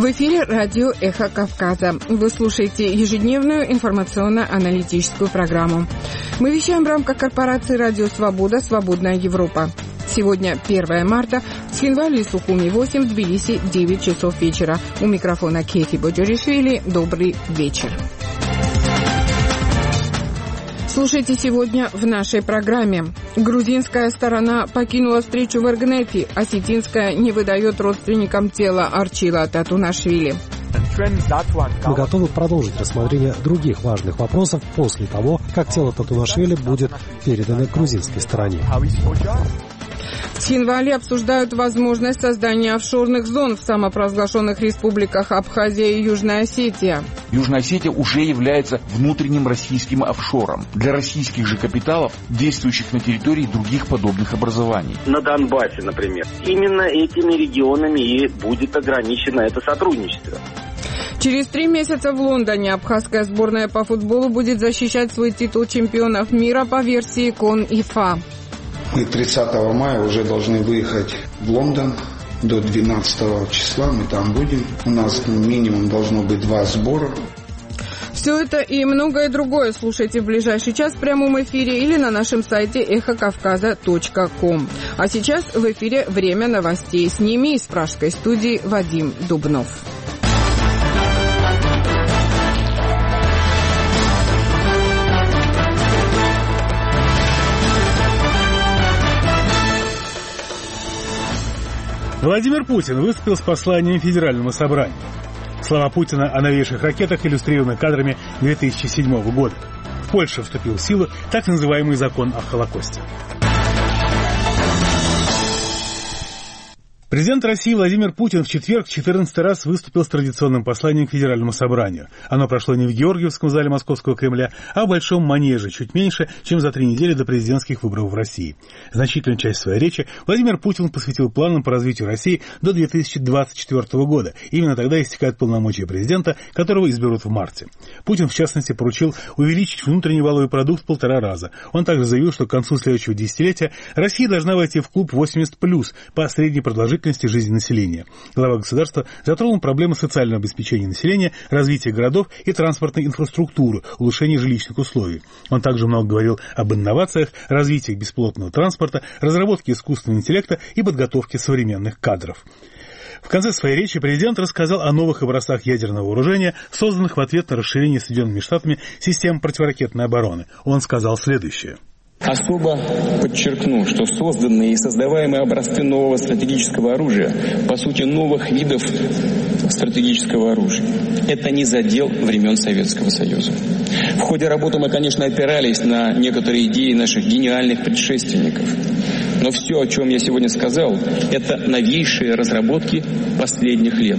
В эфире радио «Эхо Кавказа». Вы слушаете ежедневную информационно-аналитическую программу. Мы вещаем в рамках корпорации «Радио Свобода. Свободная Европа». Сегодня 1 марта, в Цхинвале, Сухуми 8, в Тбилиси 9 часов вечера. У микрофона Кефи Боджоришвили. Добрый вечер. Слушайте сегодня в нашей программе. Грузинская сторона покинула встречу в Эргнете. Осетинская не выдает родственникам тела Арчила Татунашвили. Мы готовы продолжить рассмотрение других важных вопросов после того, как тело Татунашвили будет передано грузинской стороне. В Цхинвале обсуждают возможность создания офшорных зон в самопровозглашенных республиках Абхазия и Южная Осетия. Южная Осетия уже является внутренним российским офшором для российских же капиталов, действующих на территории других подобных образований. На Донбассе, например. Именно этими регионами и будет ограничено это сотрудничество. Через 3 месяца в Лондоне абхазская сборная по футболу будет защищать свой титул чемпионов мира по версии КОН-ИФА. Мы 30 мая уже должны выехать в Лондон. До 12 числа мы там будем. У нас минимум должно быть 2 сбора. Все это и многое другое слушайте в ближайший час в прямом эфире или на нашем сайте эхокавказа.ком. А сейчас в эфире время новостей. С ними из пражской студии Вадим Дубнов. Владимир Путин выступил с посланием Федеральному собранию. Слова Путина о новейших ракетах иллюстрированы кадрами 2007 года. В Польше вступил в силу так называемый закон о Холокосте. Президент России Владимир Путин в четверг в 14 раз выступил с традиционным посланием к Федеральному собранию. Оно прошло не в Георгиевском зале Московского Кремля, а в Большом Манеже, чуть меньше, чем за 3 недели до президентских выборов в России. Значительную часть своей речи Владимир Путин посвятил планам по развитию России до 2024 года. Именно тогда истекают полномочия президента, которого изберут в марте. Путин, в частности, поручил увеличить внутренний валовый продукт в 1,5 раза. Он также заявил, что к концу следующего десятилетия Россия должна войти в клуб 80+, по средней продолжительности жизни населения. Глава государства затронул проблемы социального обеспечения населения, развития городов и транспортной инфраструктуры, улучшения жилищных условий. Он также много говорил об инновациях, развитии беспилотного транспорта, разработке искусственного интеллекта и подготовке современных кадров. В конце своей речи президент рассказал о новых образцах ядерного вооружения, созданных в ответ на расширение Соединенными Штатами систем противоракетной обороны. Он сказал следующее. Особо подчеркну, что созданные и создаваемые образцы нового стратегического оружия, по сути, новых видов стратегического оружия, это не задел времен Советского Союза. В ходе работы мы, конечно, опирались на некоторые идеи наших гениальных предшественников. Но все, о чем я сегодня сказал, это новейшие разработки последних лет.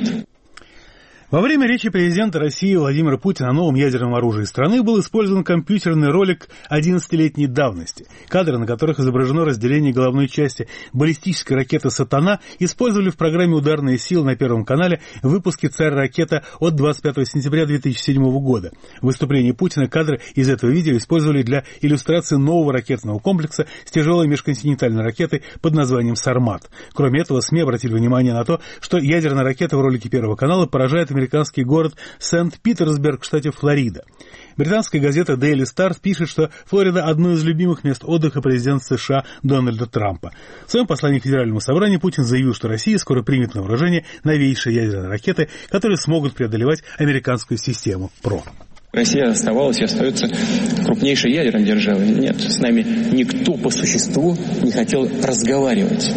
Во время речи президента России Владимира Путина о новом ядерном оружии страны был использован компьютерный ролик 11-летней давности. Кадры, на которых изображено разделение головной части баллистической ракеты «Сатана», использовали в программе «Ударные силы» на Первом канале в выпуске «Царь-ракета» от 25 сентября 2007 года. В выступлении Путина кадры из этого видео использовали для иллюстрации нового ракетного комплекса с тяжелой межконтинентальной ракетой под названием «Сармат». Кроме этого, СМИ обратили внимание на то, что ядерная ракета в ролике Первого канала поражает американский город Сент-Питерсберг в штате Флорида. Британская газета Daily Star пишет, что Флорида – одно из любимых мест отдыха президента США Дональда Трампа. В своем послании к Федеральному собранию Путин заявил, что Россия скоро примет на вооружение новейшие ядерные ракеты, которые смогут преодолевать американскую систему ПРО. Россия оставалась и остается крупнейшей ядерной державой. Нет, с нами никто по существу не хотел разговаривать.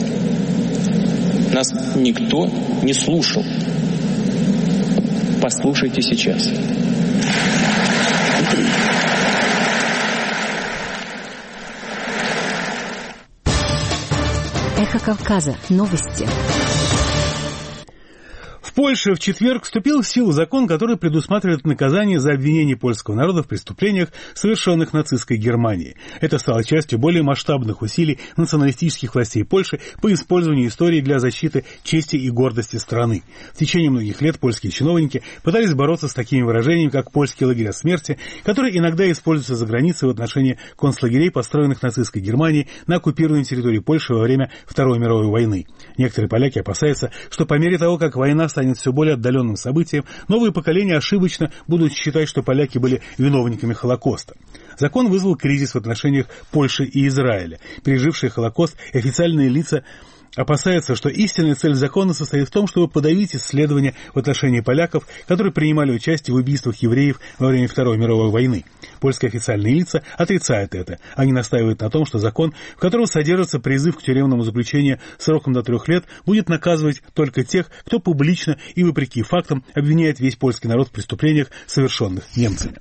Нас никто не слушал. Послушайте сейчас. Эхо Кавказа. Новости. В Польше в четверг вступил в силу закон, который предусматривает наказание за обвинение польского народа в преступлениях, совершенных нацистской Германией. Это стало частью более масштабных усилий националистических властей Польши по использованию истории для защиты чести и гордости страны. В течение многих лет польские чиновники пытались бороться с такими выражениями, как «польские лагеря смерти», которые иногда используются за границей в отношении концлагерей, построенных нацистской Германией на оккупированной территории Польши во время Второй мировой войны. Некоторые поляки опасаются, что по мере того, как война станет станет все более отдаленным событием, новые поколения ошибочно будут считать, что поляки были виновниками Холокоста. Закон вызвал кризис в отношениях Польши и Израиля. Пережившие Холокост и официальные лица опасаются, что истинная цель закона состоит в том, чтобы подавить исследования в отношении поляков, которые принимали участие в убийствах евреев во время Второй мировой войны. Польские официальные лица отрицают это. Они настаивают на том, что закон, в котором содержится призыв к тюремному заключению сроком до 3 лет, будет наказывать только тех, кто публично и вопреки фактам обвиняет весь польский народ в преступлениях, совершенных немцами.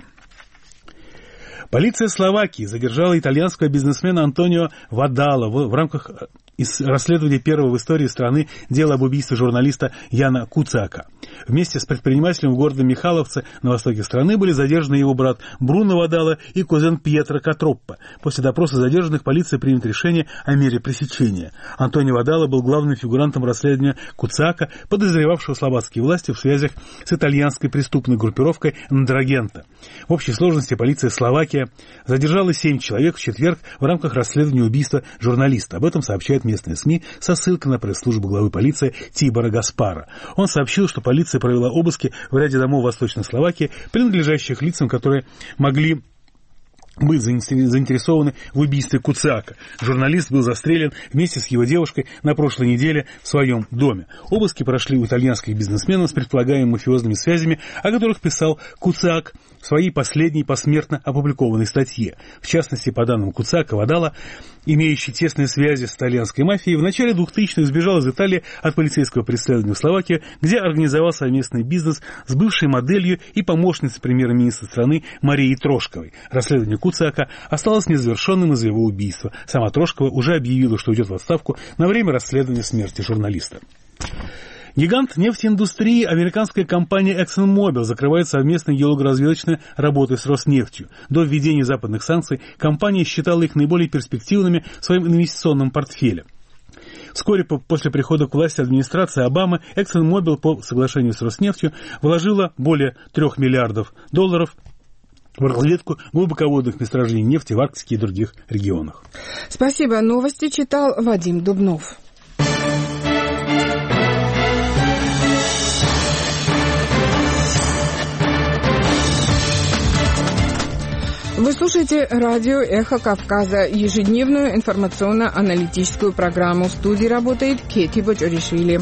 Полиция Словакии задержала итальянского бизнесмена Антонио Вадала в рамках расследования первого в истории страны дела об убийстве журналиста Яна Куцака. Вместе с предпринимателем в городе Михайловце на востоке страны были задержаны его брат Бруно Вадала и кузен Пьетро Катроппа. После допроса задержанных полиция примет решение о мере пресечения. Антонио Вадала был главным фигурантом расследования Куцака, подозревавшего словацкие власти в связях с итальянской преступной группировкой Ндрагента. В общей сложности полиция Словакия задержала 7 человек в четверг в рамках расследования убийства журналиста. Об этом сообщает местные СМИ со ссылкой на пресс-службу главы полиции Тибора Гаспара. Он сообщил, что полиция провела обыски в ряде домов Восточной Словакии, принадлежащих лицам, которые могли быть заинтересованы в убийстве Куцака. Журналист был застрелен вместе с его девушкой на прошлой неделе в своем доме. Обыски прошли у итальянских бизнесменов с предполагаемыми мафиозными связями, о которых писал Куцак в своей последней посмертно опубликованной статье. В частности, по данным Куцака, Вадала, имеющий тесные связи с итальянской мафией, в начале 2000-х сбежал из Италии от полицейского преследования в Словакию, где организовал совместный бизнес с бывшей моделью и помощницей премьер-министра страны Марией Трошковой. Расследование Куцака осталось незавершенным из-за его убийства. Сама Трошкова уже объявила, что уйдет в отставку на время расследования смерти журналиста. Гигант нефтеиндустрии, американская компания ExxonMobil, закрывает совместные геологоразведочные работы с Роснефтью. До введения западных санкций компания считала их наиболее перспективными в своем инвестиционном портфеле. Вскоре после прихода к власти администрации Обамы ExxonMobil по соглашению с Роснефтью вложила более $3 миллиардов в разведку глубоководных месторождений нефти в Арктике и других регионах. Спасибо. Новости читал Вадим Дубнов. Вы слушаете радио «Эхо Кавказа», ежедневную информационно-аналитическую программу. В студии работает Кети Бочоришвили.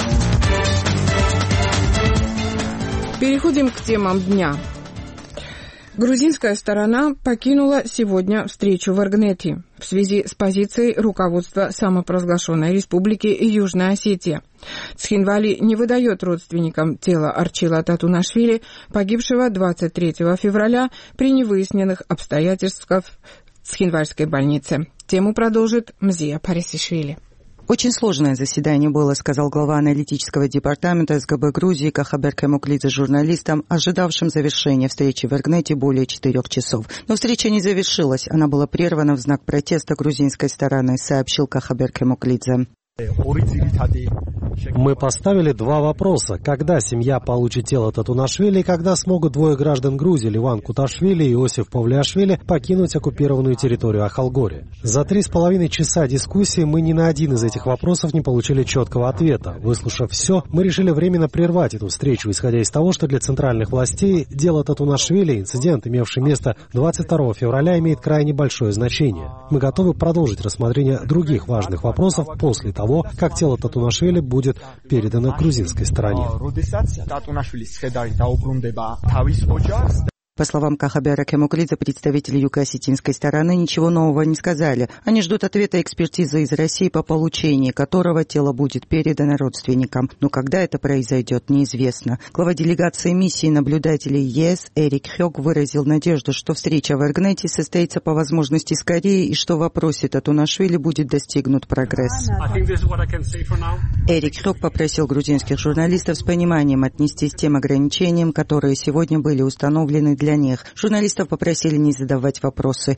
Переходим к темам дня. Грузинская сторона покинула сегодня встречу в Эргнете в связи с позицией руководства самопровозглашенной республики Южная Осетия. Цхинвали не выдает родственникам тела Арчила Татунашвили, погибшего 23 февраля при невыясненных обстоятельствах в Цхинвальской больнице. Тему продолжит Мзия Парисишвили. Очень сложное заседание было, сказал глава аналитического департамента СГБ Грузии Кахабер Кемуклидзе журналистам, ожидавшим завершения встречи в Эргнете более 4 часов. Но встреча не завершилась, она была прервана в знак протеста грузинской стороны, сообщил Кахабер Кемуклидзе. Мы поставили 2 вопроса. Когда семья получит тело Татунашвили и когда смогут 2 граждан Грузии, Ливан Куташвили и Иосиф Павлиашвили, покинуть оккупированную территорию Ахалгори? За 3,5 часа дискуссии мы ни на один из этих вопросов не получили четкого ответа. Выслушав все, мы решили временно прервать эту встречу, исходя из того, что для центральных властей дело Татунашвили, инцидент, имевший место 22 февраля, имеет крайне большое значение. Мы готовы продолжить рассмотрение других важных вопросов после того, как тело Татунашвили будет передано грузинской стороне. По словам Кахабера Кемуклидзе, представители юго-осетинской стороны ничего нового не сказали. Они ждут ответа экспертизы из России, по получении которого тело будет передано родственникам. Но когда это произойдет, неизвестно. Глава делегации миссии наблюдателей ЕС Эрик Хёк выразил надежду, что встреча в Эргнете состоится по возможности скорее и что в вопросе Татунашвили будет достигнут прогресс. Эрик Хёк попросил грузинских журналистов с пониманием отнестись к тем ограничениям, которые сегодня были установлены для них. Журналистов попросили не задавать вопросы,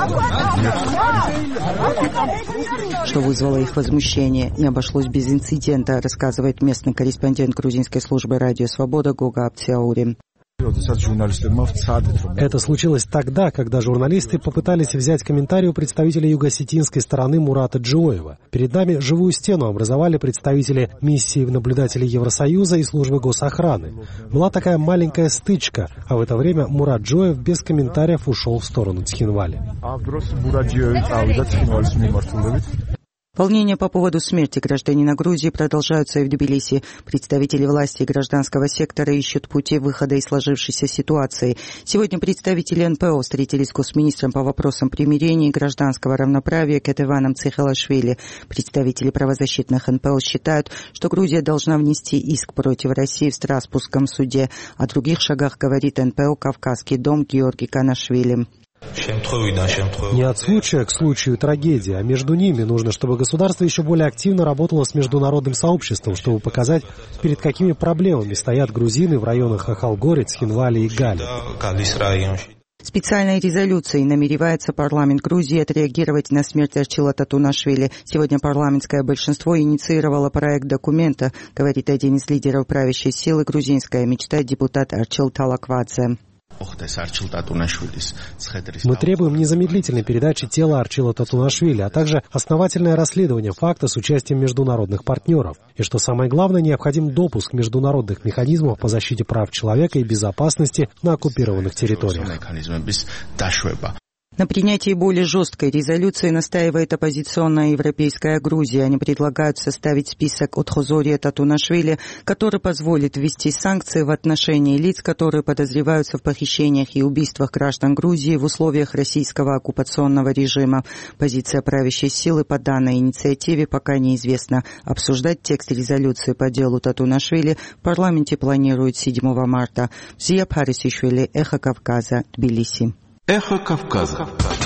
что вызвало их возмущение. Не обошлось без инцидента, рассказывает местный корреспондент грузинской службы «Радио Свобода» Гога Апциаури. Это случилось тогда, когда журналисты попытались взять комментарий у представителя юго-осетинской стороны Мурата Джоева. Перед нами живую стену образовали представители миссии наблюдателей Евросоюза и службы госохраны. Была такая маленькая стычка, а в это время Мурат Джоев без комментариев ушел в сторону Цхинвали. Волнения по поводу смерти гражданина Грузии продолжаются и в Тбилиси. Представители власти и гражданского сектора ищут пути выхода из сложившейся ситуации. Сегодня представители НПО встретились с госминистром по вопросам примирения и гражданского равноправия Кетеваном Цихалашвили. Представители правозащитных НПО считают, что Грузия должна внести иск против России в Страсбургском суде. О других шагах говорит НПО «Кавказский дом» Георгий Канашвили. Не от случая к случаю трагедии, а между ними нужно, чтобы государство еще более активно работало с международным сообществом, чтобы показать, перед какими проблемами стоят грузины в районах Ахалгори, Цхинвали и Гали. Специальной резолюцией намеревается парламент Грузии отреагировать на смерть Арчила Татунашвили. Сегодня парламентское большинство инициировало проект документа, говорит один из лидеров правящей силы «Грузинская мечта» депутат Арчил Талаквадзе. Мы требуем незамедлительной передачи тела Арчила Татунашвили, а также основательное расследование факта с участием международных партнеров. И что самое главное, необходим допуск международных механизмов по защите прав человека и безопасности на оккупированных территориях. На принятии более жесткой резолюции настаивает оппозиционная европейская Грузия. Они предлагают составить список от Хозория Татунашвили, который позволит ввести санкции в отношении лиц, которые подозреваются в похищениях и убийствах граждан Грузии в условиях российского оккупационного режима. Позиция правящей силы по данной инициативе пока неизвестна. Обсуждать текст резолюции по делу Татунашвили в парламенте планируют 7 марта. Зия Парисишвили, Эхо Кавказа, Тбилиси. Эхо Кавказа.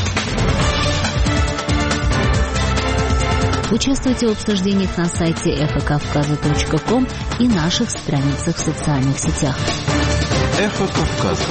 Участвуйте в обсуждениях на сайте эхокавказа.ком и наших страницах в социальных сетях. Эхо Кавказа.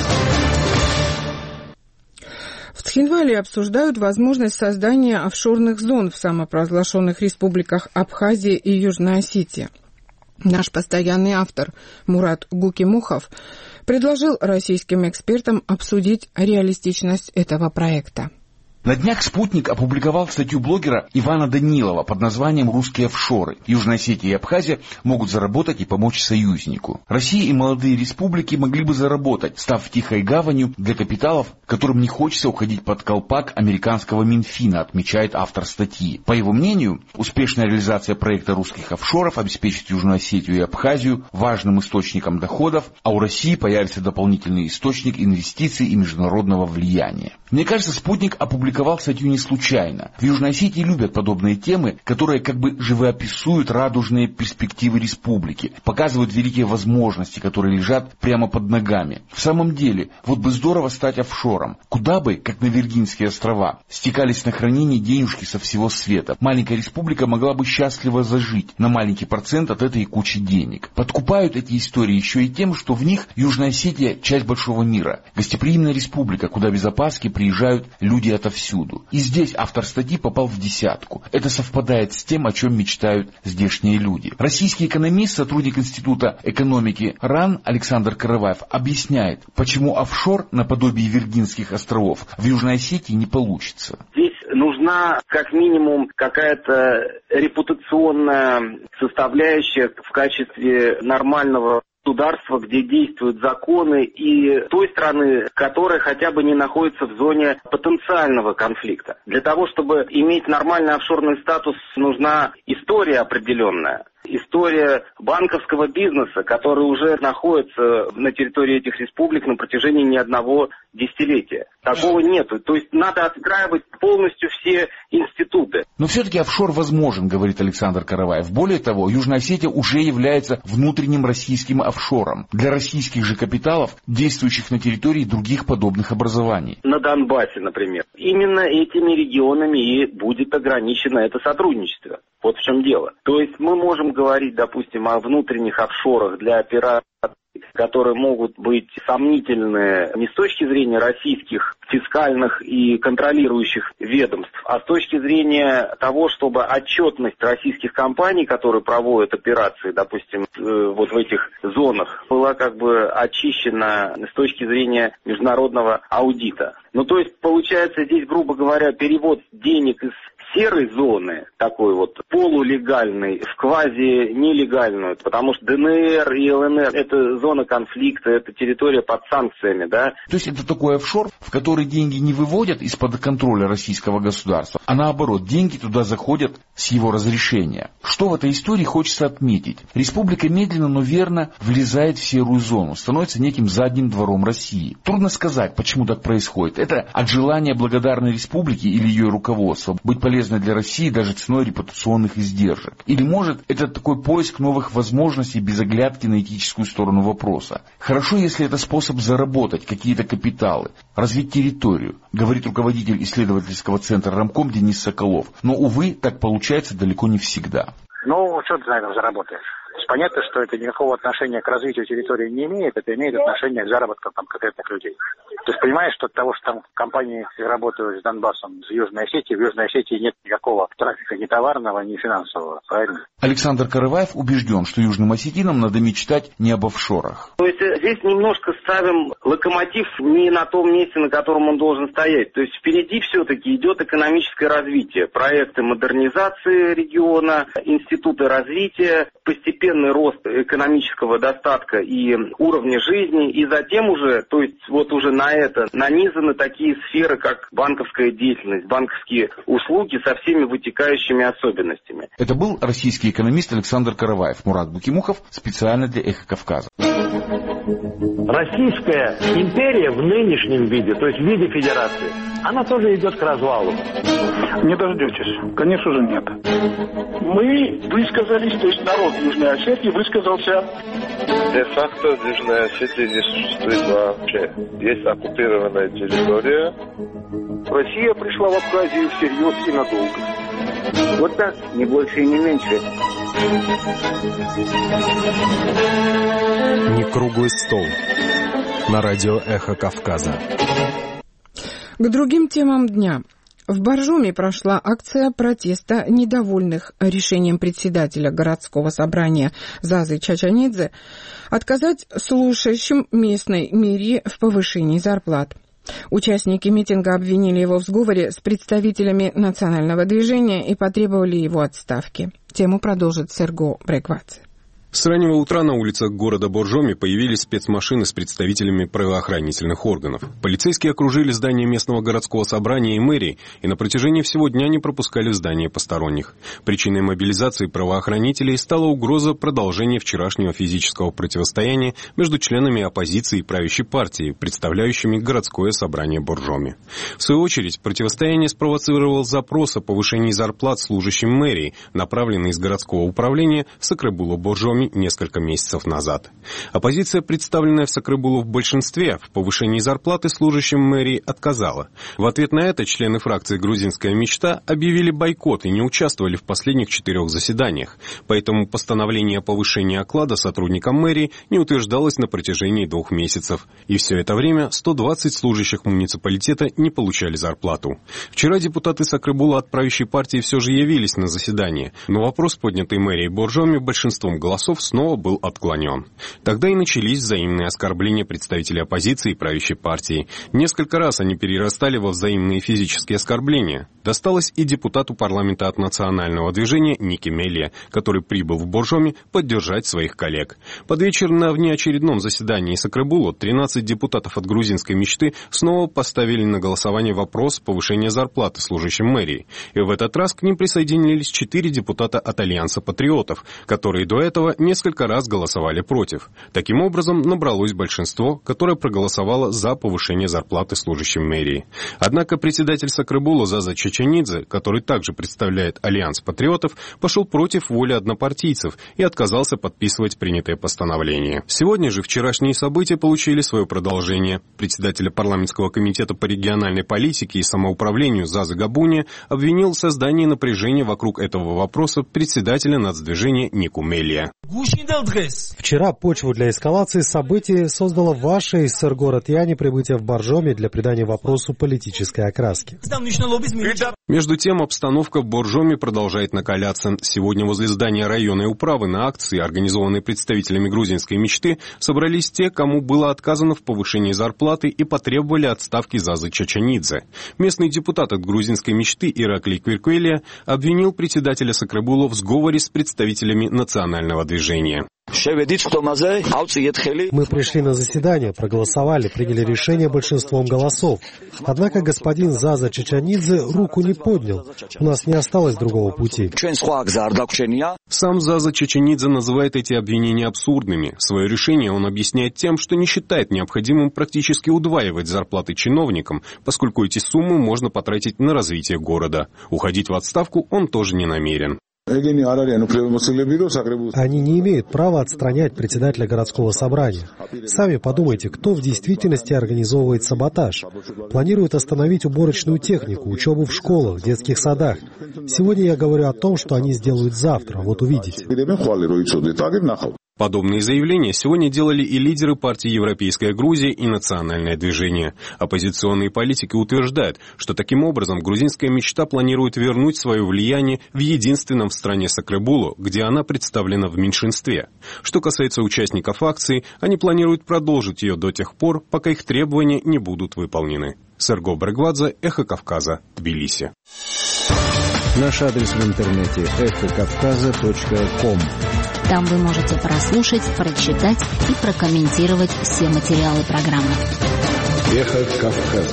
В Цхинвали обсуждают возможность создания офшорных зон в самопровозглашенных республиках Абхазия и Южная Осетия. Наш постоянный автор Мурат Гукимухов предложил российским экспертам обсудить реалистичность этого проекта. На днях «Спутник» опубликовал статью блогера Ивана Данилова под названием «Русские офшоры. Южная Осетия и Абхазия могут заработать и помочь союзнику». Россия и молодые республики могли бы заработать, став тихой гаванью для капиталов, которым не хочется уходить под колпак американского Минфина, отмечает автор статьи. По его мнению, успешная реализация проекта русских офшоров обеспечит Южную Осетию и Абхазию важным источником доходов, а у России появится дополнительный источник инвестиций и международного влияния. Мне кажется, «Спутник» опубликовал статью не случайно. В Южной Осетии любят подобные темы, которые как бы живописуют радужные перспективы республики, показывают великие возможности, которые лежат прямо под ногами. В самом деле, вот бы здорово стать офшором. Куда бы, как на Виргинские острова, стекались на хранение денежки со всего света. Маленькая республика могла бы счастливо зажить на маленький процент от этой кучи денег. Подкупают эти истории еще и тем, что в них Южная Осетия – часть большого мира. Гостеприимная республика, куда без опаски приезжают люди отовсюду. И здесь автор статьи попал в десятку. Это совпадает с тем, о чем мечтают здешние люди. Российский экономист, сотрудник Института экономики РАН Александр Караваев объясняет, почему офшор наподобие Виргинских островов в Южной Осетии не получится. Здесь нужна как минимум какая-то репутационная составляющая в качестве нормального государства, где действуют законы, и той страны, которая хотя бы не находится в зоне потенциального конфликта. Для того, чтобы иметь нормальный офшорный статус, нужна история определенная. История банковского бизнеса, который уже находится на территории этих республик на протяжении не одного десятилетия. Такого нету. То есть надо отстраивать полностью все институты. Но все-таки офшор возможен, говорит Александр Караваев. Более того, Южная Осетия уже является внутренним российским офшором для российских же капиталов, действующих на территории других подобных образований. На Донбассе, например. Именно этими регионами и будет ограничено это сотрудничество. Вот в чем дело. То есть мы можем говорить, допустим, о внутренних офшорах для операций, которые могут быть сомнительны не с точки зрения российских фискальных и контролирующих ведомств, а с точки зрения того, чтобы отчетность российских компаний, которые проводят операции, допустим, вот в этих зонах, была как бы очищена с точки зрения международного аудита. Ну, то есть, получается, здесь, грубо говоря, перевод денег из серой зоны, такой вот полулегальной, в квази-нелегальную, потому что ДНР и ЛНР – это зона конфликта, это территория под санкциями, да. То есть это такой офшор, в который деньги не выводят из-под контроля российского государства, а наоборот, деньги туда заходят с его разрешения. Что в этой истории хочется отметить? Республика медленно, но верно влезает в серую зону, становится неким задним двором России. Трудно сказать, почему так происходит. Это от желания благодарной республики или ее руководства быть полезной для России даже ценой репутационных издержек. Или может это такой поиск новых возможностей без оглядки на этическую сторону вопроса. Хорошо, если это способ заработать какие-то капиталы, развить территорию, говорит руководитель исследовательского центра Рамком Денис Соколов. Но, увы, так получается далеко не всегда. Ну, что ты на этом заработаешь? Понятно, что это никакого отношения к развитию территории не имеет, это имеет отношение к заработкам там, конкретных людей. То есть понимаешь, что от того, что там компании работают с Донбассом, с Южной Осетией, в Южной Осетии нет никакого трафика ни товарного, ни финансового, правильно? Александр Караваев убежден, что южным осетинам надо мечтать не об офшорах. То есть здесь немножко ставим локомотив не на том месте, на котором он должен стоять. То есть впереди все-таки идет экономическое развитие, проекты модернизации региона, институты развития, постепенный рост экономического достатка и уровня жизни, и затем уже, то есть вот уже на это нанизаны такие сферы, как банковская деятельность, банковские услуги со всеми вытекающими особенностями. Это был российский экономист Александр Караваев. Мурат Букимухов специально для «Эхо Кавказа». Российская империя в нынешнем виде, то есть в виде федерации, она тоже идет к развалу. Не дождетесь. Конечно же нет. Мы высказались, то есть народ Южной Осетии высказался. Де-факто в Южной Осетии не существует вообще. Есть оккупированная территория. Россия пришла в Абхазию всерьез и надолго. Вот так, не больше и не меньше. Не круглый стол. На радио «Эхо Кавказа». К другим темам дня. В Боржоми прошла акция протеста недовольных решением председателя городского собрания Зазы Чачанидзе отказать служащим местной мэрии в повышении зарплат. Участники митинга обвинили его в сговоре с представителями национального движения и потребовали его отставки. Тему продолжит Серго Бреквадзе. С раннего утра на улицах города Боржоми появились спецмашины с представителями правоохранительных органов. Полицейские окружили здание местного городского собрания и мэрии, и на протяжении всего дня не пропускали в здание посторонних. Причиной мобилизации правоохранителей стала угроза продолжения вчерашнего физического противостояния между членами оппозиции и правящей партии, представляющими городское собрание Боржоми. В свою очередь, противостояние спровоцировал запрос о повышении зарплат служащим мэрии, направленный из городского управления в Сакребулу-Боржоми несколько месяцев назад. Оппозиция, представленная в Сакребулу в большинстве, в повышении зарплаты служащим мэрии отказала. В ответ на это члены фракции «Грузинская мечта» объявили бойкот и не участвовали в последних 4 заседаниях. Поэтому постановление о повышении оклада сотрудникам мэрии не утверждалось на протяжении 2 месяцев. И все это время 120 служащих муниципалитета не получали зарплату. Вчера депутаты Сакребула от правящей партии все же явились на заседание, но вопрос, поднятый мэрией Боржоми большинством голосов, снова был отклонен. Тогда и начались взаимные оскорбления представителей оппозиции и правящей партии. Несколько раз они перерастали во взаимные физические оскорбления. Досталось и депутату парламента от национального движения Ники Мелия, который прибыл в Боржоми поддержать своих коллег. Под вечер на внеочередном заседании Сакребулу 13 депутатов от грузинской мечты снова поставили на голосование вопрос повышения зарплаты служащим мэрии. И в этот раз к ним присоединились 4 депутата от Альянса патриотов, которые до этого несколько раз голосовали против. Таким образом, набралось большинство, которое проголосовало за повышение зарплаты служащим мэрии. Однако председатель Сакребула Заза Чачанидзе Чеченидзе, который также представляет Альянс патриотов, пошел против воли однопартийцев и отказался подписывать принятое постановление. Сегодня же вчерашние события получили свое продолжение. Председатель парламентского комитета по региональной политике и самоуправлению Заза Габуния обвинил в создании напряжения вокруг этого вопроса председателя нацдвижения Нику Мелия. Вчера почву для эскалации событий создало ваше из Сэр-город Яни прибытие в Боржоми для придания вопросу политической окраски. Между тем, обстановка в Боржоми продолжает накаляться. Сегодня возле здания районной управы на акции, организованной представителями грузинской мечты, собрались те, кому было отказано в повышении зарплаты и потребовали отставки Зазы Чеченидзе. Местный депутат от грузинской мечты Ираклий Квиркуэлия обвинил председателя Сакрабулу в сговоре с представителями национального движения. Мы пришли на заседание, проголосовали, приняли решение большинством голосов. Однако господин Заза Чеченидзе руку не поднял. У нас не осталось другого пути. Сам Заза Чеченидзе называет эти обвинения абсурдными. Свое решение он объясняет тем, что не считает необходимым практически удваивать зарплаты чиновникам, поскольку эти суммы можно потратить на развитие города. Уходить в отставку он тоже не намерен. Они не имеют права отстранять председателя городского собрания. Сами подумайте, кто в действительности организовывает саботаж. Планирует остановить уборочную технику, учебу в школах, детских садах. Сегодня я говорю о том, что они сделают завтра. Вот увидите. Подобные заявления сегодня делали и лидеры партии «Европейская Грузия» и «Национальное движение». Оппозиционные политики утверждают, что таким образом грузинская мечта планирует вернуть свое влияние в единственном в стране Сакрабулу, где она представлена в меньшинстве. Что касается участников акции, они планируют продолжить ее до тех пор, пока их требования не будут выполнены. Серго Брегвадзе, Эхо Кавказа, Тбилиси. Наш адрес в интернете эхокавказа.ком. Там вы можете прослушать, прочитать и прокомментировать все материалы программы. Эхо Кавказа.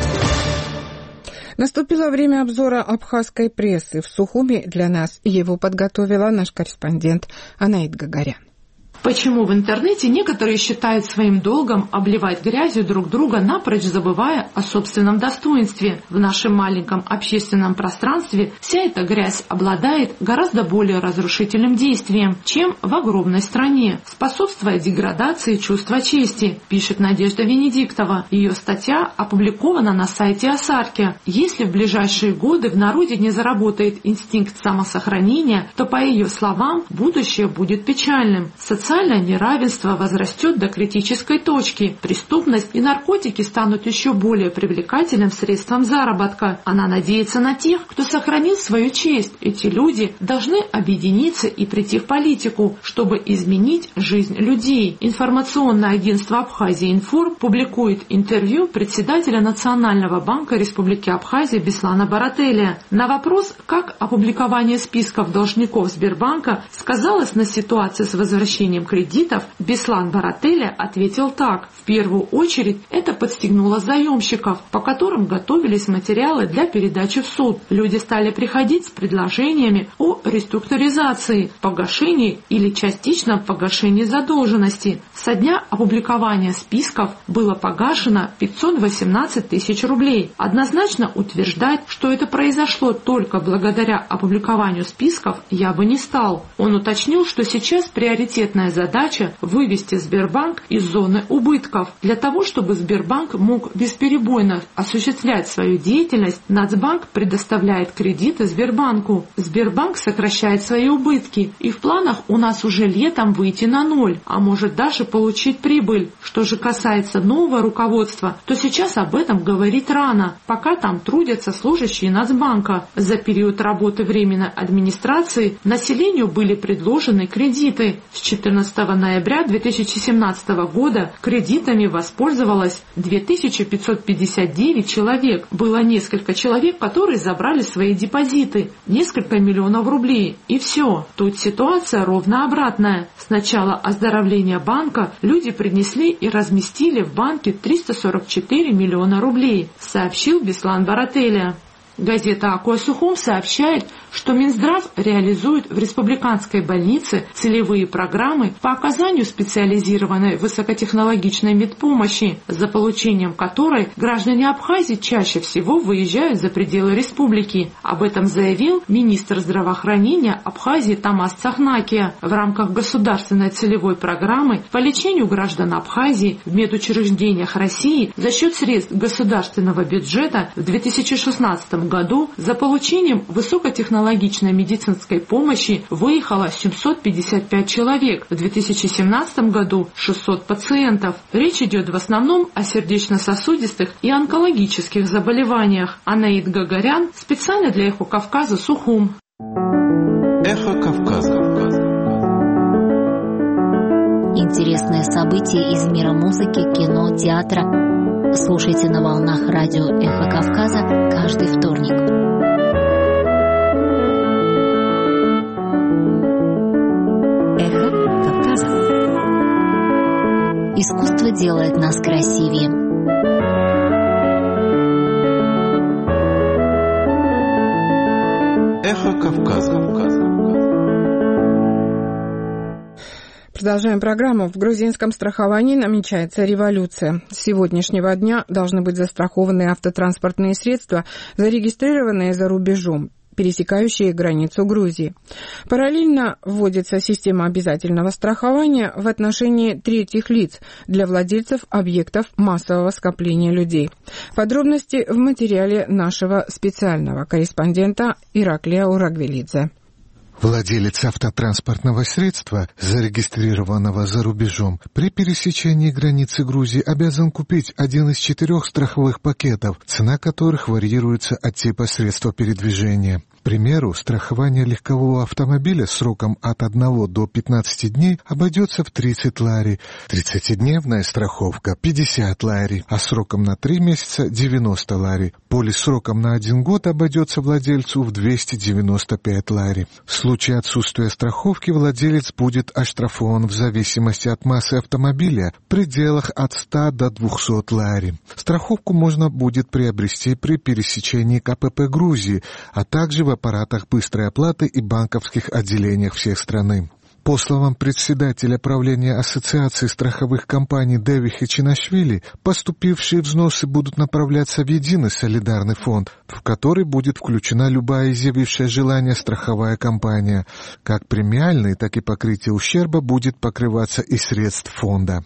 Наступило время обзора абхазской прессы. В Сухуми для нас его подготовила наш корреспондент Анаит Гагарян. Почему в интернете некоторые считают своим долгом обливать грязью друг друга, напрочь забывая о собственном достоинстве? В нашем маленьком общественном пространстве вся эта грязь обладает гораздо более разрушительным действием, чем в огромной стране, способствуя деградации чувства чести, пишет Надежда Венедиктова. Ее статья опубликована на сайте Асарки. Если в ближайшие годы в народе не заработает инстинкт самосохранения, то, по ее словам, будущее будет печальным. Социальное неравенство возрастет до критической точки. Преступность и наркотики станут еще более привлекательным средством заработка. Она надеется на тех, кто сохранил свою честь. Эти люди должны объединиться и прийти в политику, чтобы изменить жизнь людей. Информационное агентство Абхазия Информ публикует интервью председателя Национального банка Республики Абхазия Беслана Барателя. На вопрос, как опубликование списков должников Сбербанка сказалось на ситуации с возвращением кредитов, Беслан Барателя ответил так. В первую очередь это подстегнуло заемщиков, по которым готовились материалы для передачи в суд. Люди стали приходить с предложениями о реструктуризации, погашении или частичном погашении задолженности. Со дня опубликования списков было погашено 518 тысяч рублей. Однозначно утверждать, что это произошло только благодаря опубликованию списков, я бы не стал. Он уточнил, что сейчас приоритетная задача вывести Сбербанк из зоны убытков. Для того, чтобы Сбербанк мог бесперебойно осуществлять свою деятельность, Нацбанк предоставляет кредиты Сбербанку. Сбербанк сокращает свои убытки, и в планах у нас уже летом выйти на ноль, а может даже получить прибыль. Что же касается нового руководства, то сейчас об этом говорить рано, пока там трудятся служащие Нацбанка. За период работы временной администрации населению были предложены кредиты. С 14 ноября 2017 года кредитами воспользовалось 2559 человек. Было несколько человек, которые забрали свои депозиты, несколько миллионов рублей. И все. Тут ситуация ровно обратная. С начала оздоровления банка люди принесли и разместили в банке 344 миллиона рублей, сообщил Беслан Барателя. Газета «Акоя Сухум» сообщает, что Минздрав реализует в республиканской больнице целевые программы по оказанию специализированной высокотехнологичной медпомощи, за получением которой граждане Абхазии чаще всего выезжают за пределы республики. Об этом заявил министр здравоохранения Абхазии Тамас Цахнакия в рамках государственной целевой программы по лечению граждан Абхазии в медучреждениях России за счет средств государственного бюджета в 2016 году за получением высокотехнологичной медицинской помощи выехало 755 человек, в 2017 году 600 пациентов. Речь идет в основном о сердечно-сосудистых и онкологических заболеваниях. Анаид Гагарян специально для «Эхо Кавказа» Сухум. Эхо Кавказа. Интересные события из мира музыки, кино, театра. Слушайте на волнах радио «Эхо Кавказа» каждый вторник. Эхо Кавказа. Искусство делает нас красивее. Эхо Кавказа. Продолжаем программу. В грузинском страховании намечается революция. С сегодняшнего дня должны быть застрахованы автотранспортные средства, зарегистрированные за рубежом, пересекающие границу Грузии. Параллельно вводится система обязательного страхования в отношении третьих лиц для владельцев объектов массового скопления людей. Подробности в материале нашего специального корреспондента Ираклия Урагвелидзе. Владелец автотранспортного средства, зарегистрированного за рубежом, при пересечении границы Грузии обязан купить один из 4 страховых пакетов, цена которых варьируется от типа средства передвижения. К примеру, страхование легкового автомобиля сроком от 1 до 15 дней обойдется в 30 лари, 30-дневная страховка – 50 лари, а сроком на 3 месяца – 90 лари. Полис сроком на 1 год обойдется владельцу в 295 лари. В случае отсутствия страховки владелец будет оштрафован в зависимости от массы автомобиля в пределах от 100 до 200 лари. Страховку можно будет приобрести при пересечении КПП Грузии, а также в аппаратах быстрой оплаты и банковских отделениях всей страны. По словам председателя правления Ассоциации страховых компаний Девихи Чинашвили, поступившие взносы будут направляться в единый солидарный фонд, в который будет включена любая изъявившая желание страховая компания. Как премиальный, так и покрытие ущерба будет покрываться из средств фонда.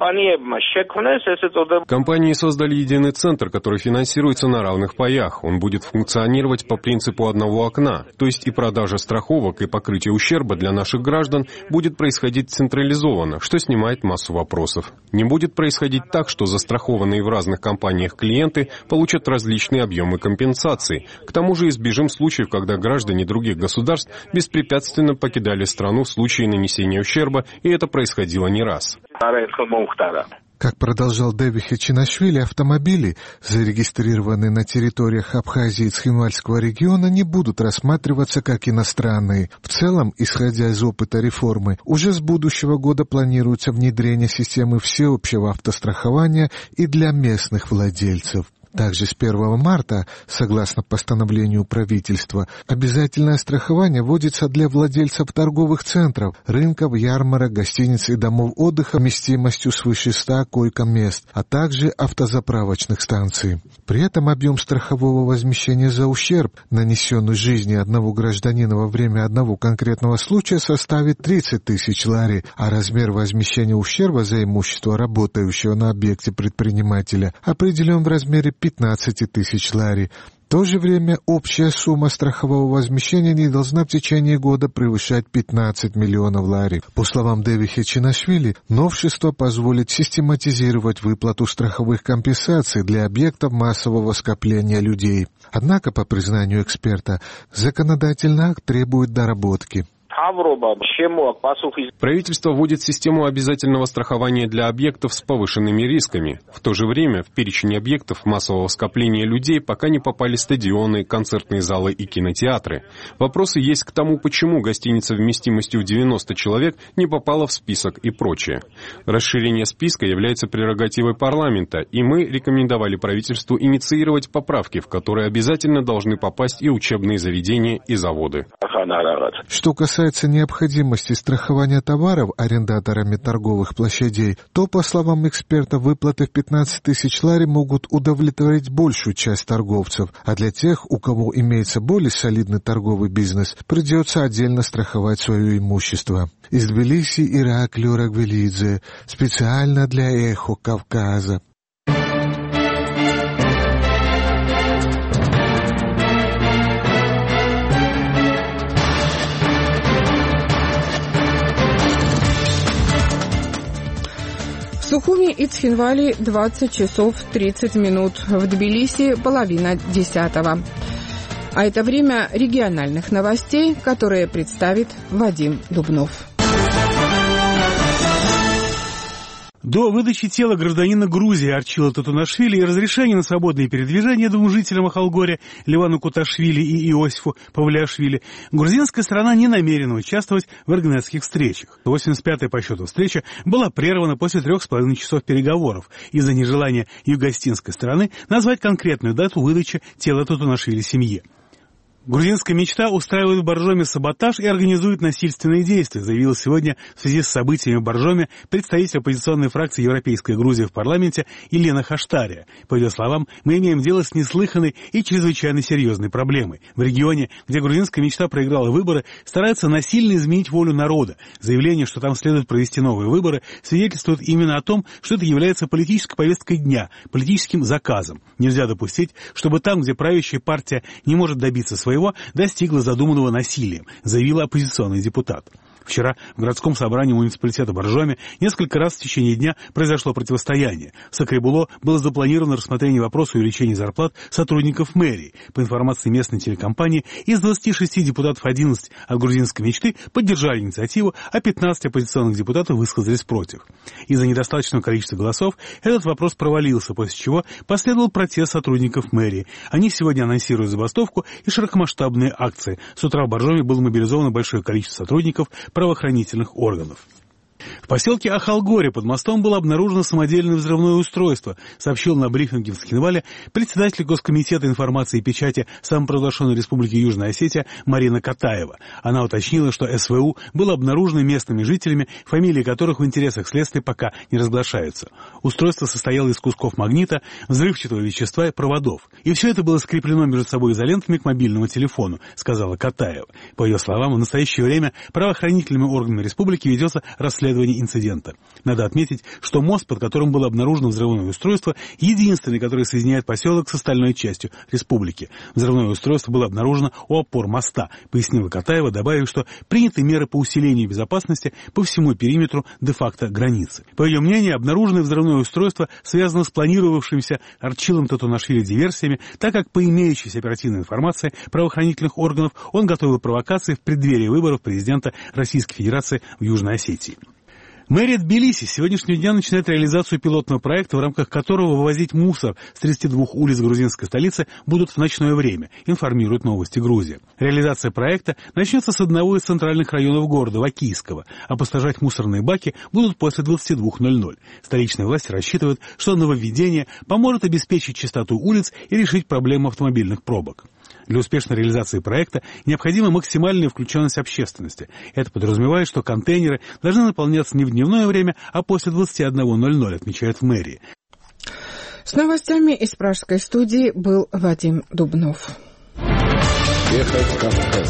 Компании создали единый центр, который финансируется на равных паях. Он будет функционировать по принципу одного окна, то есть и продажа страховок, и покрытие ущерба для наших граждан будет происходить централизованно, что снимает массу вопросов. Не будет происходить так, что застрахованные в разных компаниях клиенты получат различные объемы компенсаций. К тому же избежим случаев, когда граждане других государств беспрепятственно покидали страну в случае нанесения ущерба, и это происходило не раз. Как продолжал Девихи Чинашвили, автомобили, зарегистрированные на территориях Абхазии и Цхинвальского региона, не будут рассматриваться как иностранные. В целом, исходя из опыта реформы, уже с будущего года планируется внедрение системы всеобщего автострахования и для местных владельцев. Также с 1 марта, согласно постановлению правительства, обязательное страхование вводится для владельцев торговых центров, рынков, ярмарок, гостиниц и домов отдыха вместимостью свыше 100 койко-мест, а также автозаправочных станций. При этом объем страхового возмещения за ущерб, нанесенный жизни одного гражданина во время одного конкретного случая, составит 30 тысяч лари, а размер возмещения ущерба за имущество работающего на объекте предпринимателя определен в размере 15 тысяч лари. В то же время общая сумма страхового возмещения не должна в течение года превышать 15 миллионов лари. По словам Девихи Чинашвили, новшество позволит систематизировать выплату страховых компенсаций для объектов массового скопления людей. Однако, по признанию эксперта, законодательный акт требует доработки. Правительство вводит систему обязательного страхования для объектов с повышенными рисками. В то же время в перечень объектов массового скопления людей пока не попали стадионы, концертные залы и кинотеатры. Вопросы есть к тому, почему гостиница вместимостью в 90 человек не попала в список и прочее. Расширение списка является прерогативой парламента, и мы рекомендовали правительству инициировать поправки, в которые обязательно должны попасть и учебные заведения, и заводы. Что касается необходимости страхования товаров арендаторами торговых площадей, то, по словам экспертов, выплаты в 15 тысяч лари могут удовлетворить большую часть торговцев, а для тех, у кого имеется более солидный торговый бизнес, придется отдельно страховать свое имущество. Из Тбилиси Ираклий Рагвелидзе, специально для «Эхо Кавказа». В Сухуми и Цхинвали 20 часов 30 минут. В Тбилиси половина 10-го. А это время региональных новостей, которые представит Вадим Дубнов. До выдачи тела гражданина Грузии Арчила Татунашвили и разрешения на свободное передвижение двум жителям Ахалгория, Ливану Куташвили и Иосифу Павлиашвили, грузинская сторона не намерена участвовать в Эргнетских встречах. 85-я по счету встреча была прервана после 3,5 часов переговоров из-за нежелания югостинской стороны назвать конкретную дату выдачи тела Татунашвили семье. Грузинская мечта устраивает в Боржоме саботаж и организует насильственные действия, заявил сегодня в связи с событиями в Боржоме представитель оппозиционной фракции «Европейская Грузия» в парламенте Елена Хаштария. По ее словам, мы имеем дело с неслыханной и чрезвычайно серьезной проблемой. В регионе, где грузинская мечта проиграла выборы, стараются насильно изменить волю народа. Заявление, что там следует провести новые выборы, свидетельствует именно о том, что это является политической повесткой дня, политическим заказом. Нельзя допустить, чтобы там, где правящая партия не может добиться своего, достигла задуманного насилием, заявила оппозиционный депутат. Вчера в городском собрании муниципалитета Боржоми несколько раз в течение дня произошло противостояние. В Сакребуло было запланировано рассмотрение вопроса увеличения зарплат сотрудников мэрии. По информации местной телекомпании, из 26 депутатов 11 от грузинской мечты поддержали инициативу, а 15 оппозиционных депутатов высказались против. Из-за недостаточного количества голосов этот вопрос провалился, после чего последовал протест сотрудников мэрии. Они сегодня анонсируют забастовку и широкомасштабные акции. С утра в Боржоме было мобилизовано большое количество сотрудников правоохранительных органов. В поселке Ахалгоре под мостом было обнаружено самодельное взрывное устройство, сообщил на брифинге в Цхинвале председатель Госкомитета информации и печати самопровозглашенной Республики Южная Осетия Марина Катаева. Она уточнила, что СВУ было обнаружено местными жителями, фамилии которых в интересах следствия пока не разглашаются. Устройство состояло из кусков магнита, взрывчатого вещества и проводов. И все это было скреплено между собой изолентами к мобильному телефону, сказала Катаева. По ее словам, в настоящее время правоохранительными органами республики ведется расследование инцидента. Надо отметить, что мост, под которым было обнаружено взрывное устройство, единственный, который соединяет поселок с остальной частью республики. Взрывное устройство было обнаружено у опор моста, пояснила Катаева, добавив, что приняты меры по усилению безопасности по всему периметру де-факто границы. По ее мнению, обнаруженное взрывное устройство связано с планировавшимся Арчилом Татунашвили диверсиями, так как по имеющейся оперативной информации правоохранительных органов он готовил провокации в преддверии выборов президента Российской Федерации в Южной Осетии. Мэрия Тбилиси с сегодняшнего дня начинает реализацию пилотного проекта, в рамках которого вывозить мусор с 32 улиц грузинской столицы будут в ночное время, информируют «Новости Грузии». Реализация проекта начнется с одного из центральных районов города, Вакийского. Опустошать мусорные баки будут после 22:00. Столичные власти рассчитывают, что нововведение поможет обеспечить чистоту улиц и решить проблему автомобильных пробок. Для успешной реализации проекта необходима максимальная включенность общественности. Это подразумевает, что контейнеры должны наполняться не в дневное время, а после 21:00, отмечают в мэрии. С новостями из пражской студии был Вадим Дубнов. Эхо Кавказа.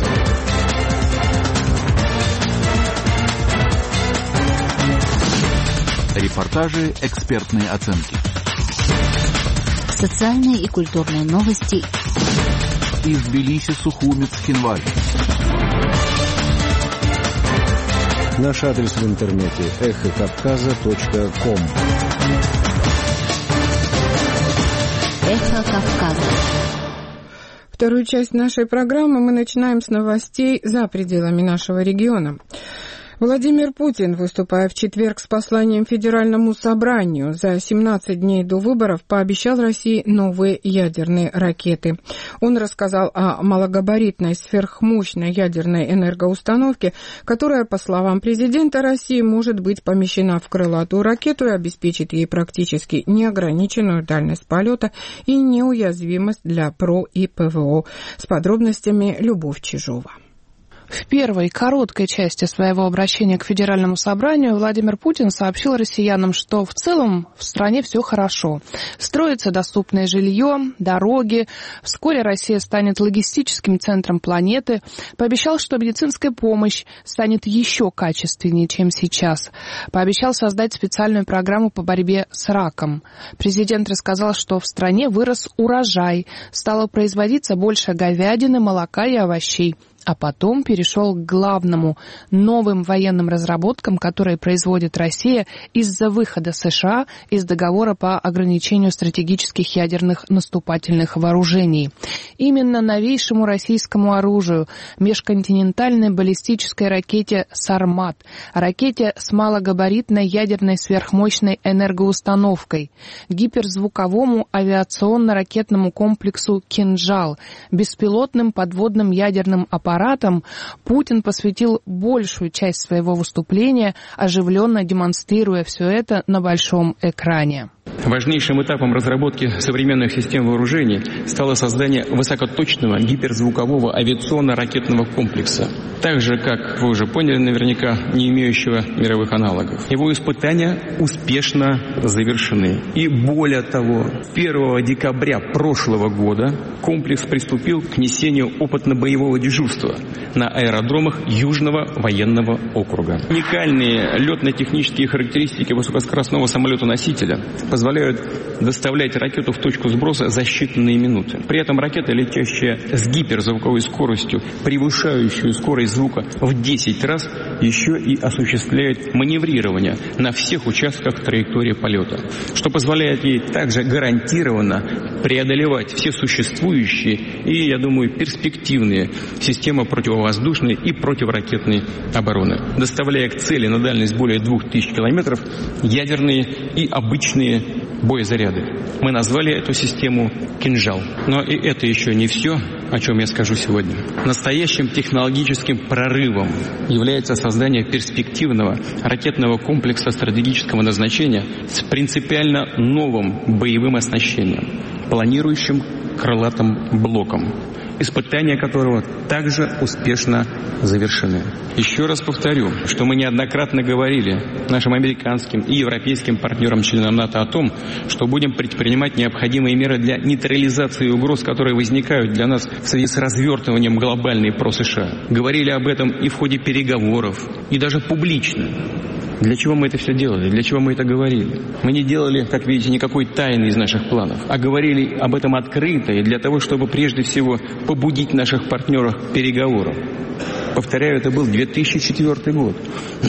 Репортажи, экспертные оценки. Социальные и культурные новости. Из Тбилиси, Сухуми, Цхинвали. Наш адрес в интернете эхокавказа.ком. Эхо Кавказа. Вторую часть нашей программы мы начинаем с новостей за пределами нашего региона. Владимир Путин, выступая в четверг с посланием Федеральному собранию, за 17 дней до выборов пообещал России новые ядерные ракеты. Он рассказал о малогабаритной сверхмощной ядерной энергоустановке, которая, по словам президента России, может быть помещена в крылатую ракету и обеспечит ей практически неограниченную дальность полета и неуязвимость для ПРО и ПВО. С подробностями Любовь Чижова. В первой короткой части своего обращения к Федеральному собранию Владимир Путин сообщил россиянам, что в целом в стране все хорошо. Строится доступное жилье, дороги. Вскоре Россия станет логистическим центром планеты. Пообещал, что медицинская помощь станет еще качественнее, чем сейчас. Пообещал создать специальную программу по борьбе с раком. Президент рассказал, что в стране вырос урожай, стало производиться больше говядины, молока и овощей. А потом перешел к главному – новым военным разработкам, которые производит Россия из-за выхода США из договора по ограничению стратегических ядерных наступательных вооружений. Именно новейшему российскому оружию – межконтинентальной баллистической ракете «Сармат», ракете с малогабаритной ядерной сверхмощной энергоустановкой, гиперзвуковому авиационно-ракетному комплексу «Кинжал», беспилотным подводным ядерным аппаратам, Путин посвятил большую часть своего выступления, оживленно демонстрируя все это на большом экране. Важнейшим этапом разработки современных систем вооружений стало создание высокоточного гиперзвукового авиационно-ракетного комплекса. Так же, как вы уже поняли наверняка, не имеющего мировых аналогов. Его испытания успешно завершены. И более того, 1 декабря прошлого года комплекс приступил к несению опытно-боевого дежурства на аэродромах Южного военного округа. Уникальные летно-технические характеристики высокоскоростного самолета-носителя позволяют доставлять ракету в точку сброса за считанные минуты. При этом ракета, летящая с гиперзвуковой скоростью, превышающую скорость звука в 10 раз, еще и осуществляет маневрирование на всех участках траектории полета, что позволяет ей также гарантированно преодолевать все существующие и, я думаю, перспективные системы противовоздушной и противоракетной обороны, доставляя к цели на дальность более 2000 километров ядерные и обычные боезаряды. Мы назвали эту систему «Кинжал». Но и это еще не все, о чем я скажу сегодня. Настоящим технологическим прорывом является создание перспективного ракетного комплекса стратегического назначения с принципиально новым боевым оснащением, планирующим крылатым блоком, испытания которого также успешно завершены. Еще раз повторю, что мы неоднократно говорили нашим американским и европейским партнерам-членам НАТО о том, что будем предпринимать необходимые меры для нейтрализации угроз, которые возникают для нас в связи с развертыванием глобальной про-США. Говорили об этом и в ходе переговоров, и даже публично. Для чего мы это все делали? Для чего мы это говорили? Мы не делали, как видите, никакой тайны из наших планов, а говорили об этом открыто и для того, чтобы прежде всего побудить наших партнеров к переговорам. Повторяю, это был 2004 год.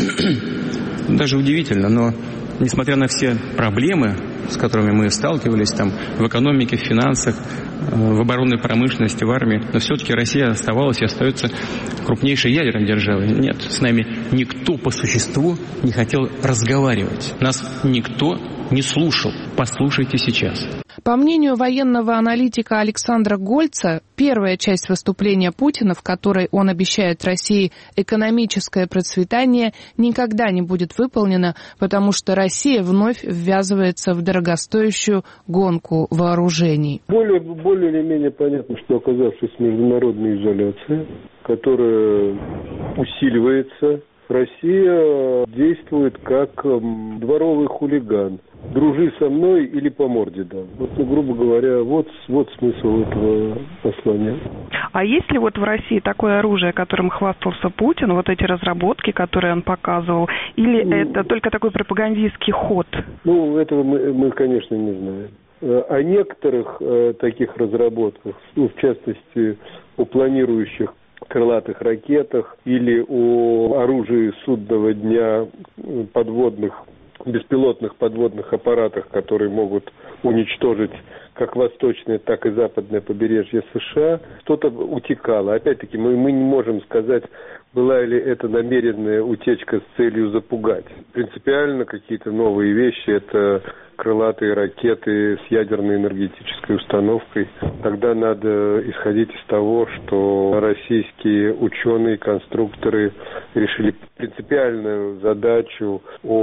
Даже удивительно, но несмотря на все проблемы, с которыми мы сталкивались там в экономике, в финансах, в оборонной промышленности, в армии, но все-таки Россия оставалась и остается крупнейшей ядерной державой. Нет, с нами никто по существу не хотел разговаривать. Нас никто не слушал. Послушайте сейчас. По мнению военного аналитика Александра Гольца, первая часть выступления Путина, в которой он обещает России экономическое процветание, никогда не будет выполнена, потому что Россия вновь ввязывается в дорогостоящую гонку вооружений. Более или менее понятно, что, оказавшись в международной изоляции, которая усиливается, Россия действует как дворовый хулиган. Дружи со мной или по морде дам. Вот, грубо говоря, вот смысл этого послания. А есть ли вот в России такое оружие, которым хвастался Путин, вот эти разработки, которые он показывал, или это только такой пропагандистский ход? Этого мы, конечно, не знаем. О некоторых таких разработках, в частности, о планирующих крылатых ракетах или о оружии судного дня, подводных беспилотных подводных аппаратах, которые могут уничтожить как восточное, так и западное побережье США, что-то утекало. Опять-таки, мы не можем сказать, была ли это намеренная утечка с целью запугать. Принципиально какие-то новые вещи, это крылатые ракеты с ядерной энергетической установкой. Тогда надо исходить из того, что российские ученые, конструкторы решили принципиальную задачу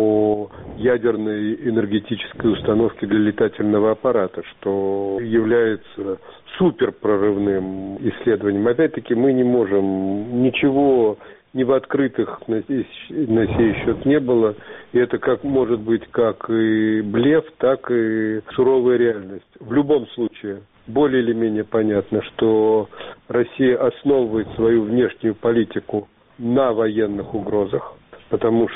о ядерной энергетической установке для летательного аппарата, что является суперпрорывным исследованием. Опять-таки мы не можем ничего ни в открытых на сей счет не было. И это может быть как и блеф, так и суровая реальность. В любом случае, более или менее понятно, что Россия основывает свою внешнюю политику на военных угрозах. Потому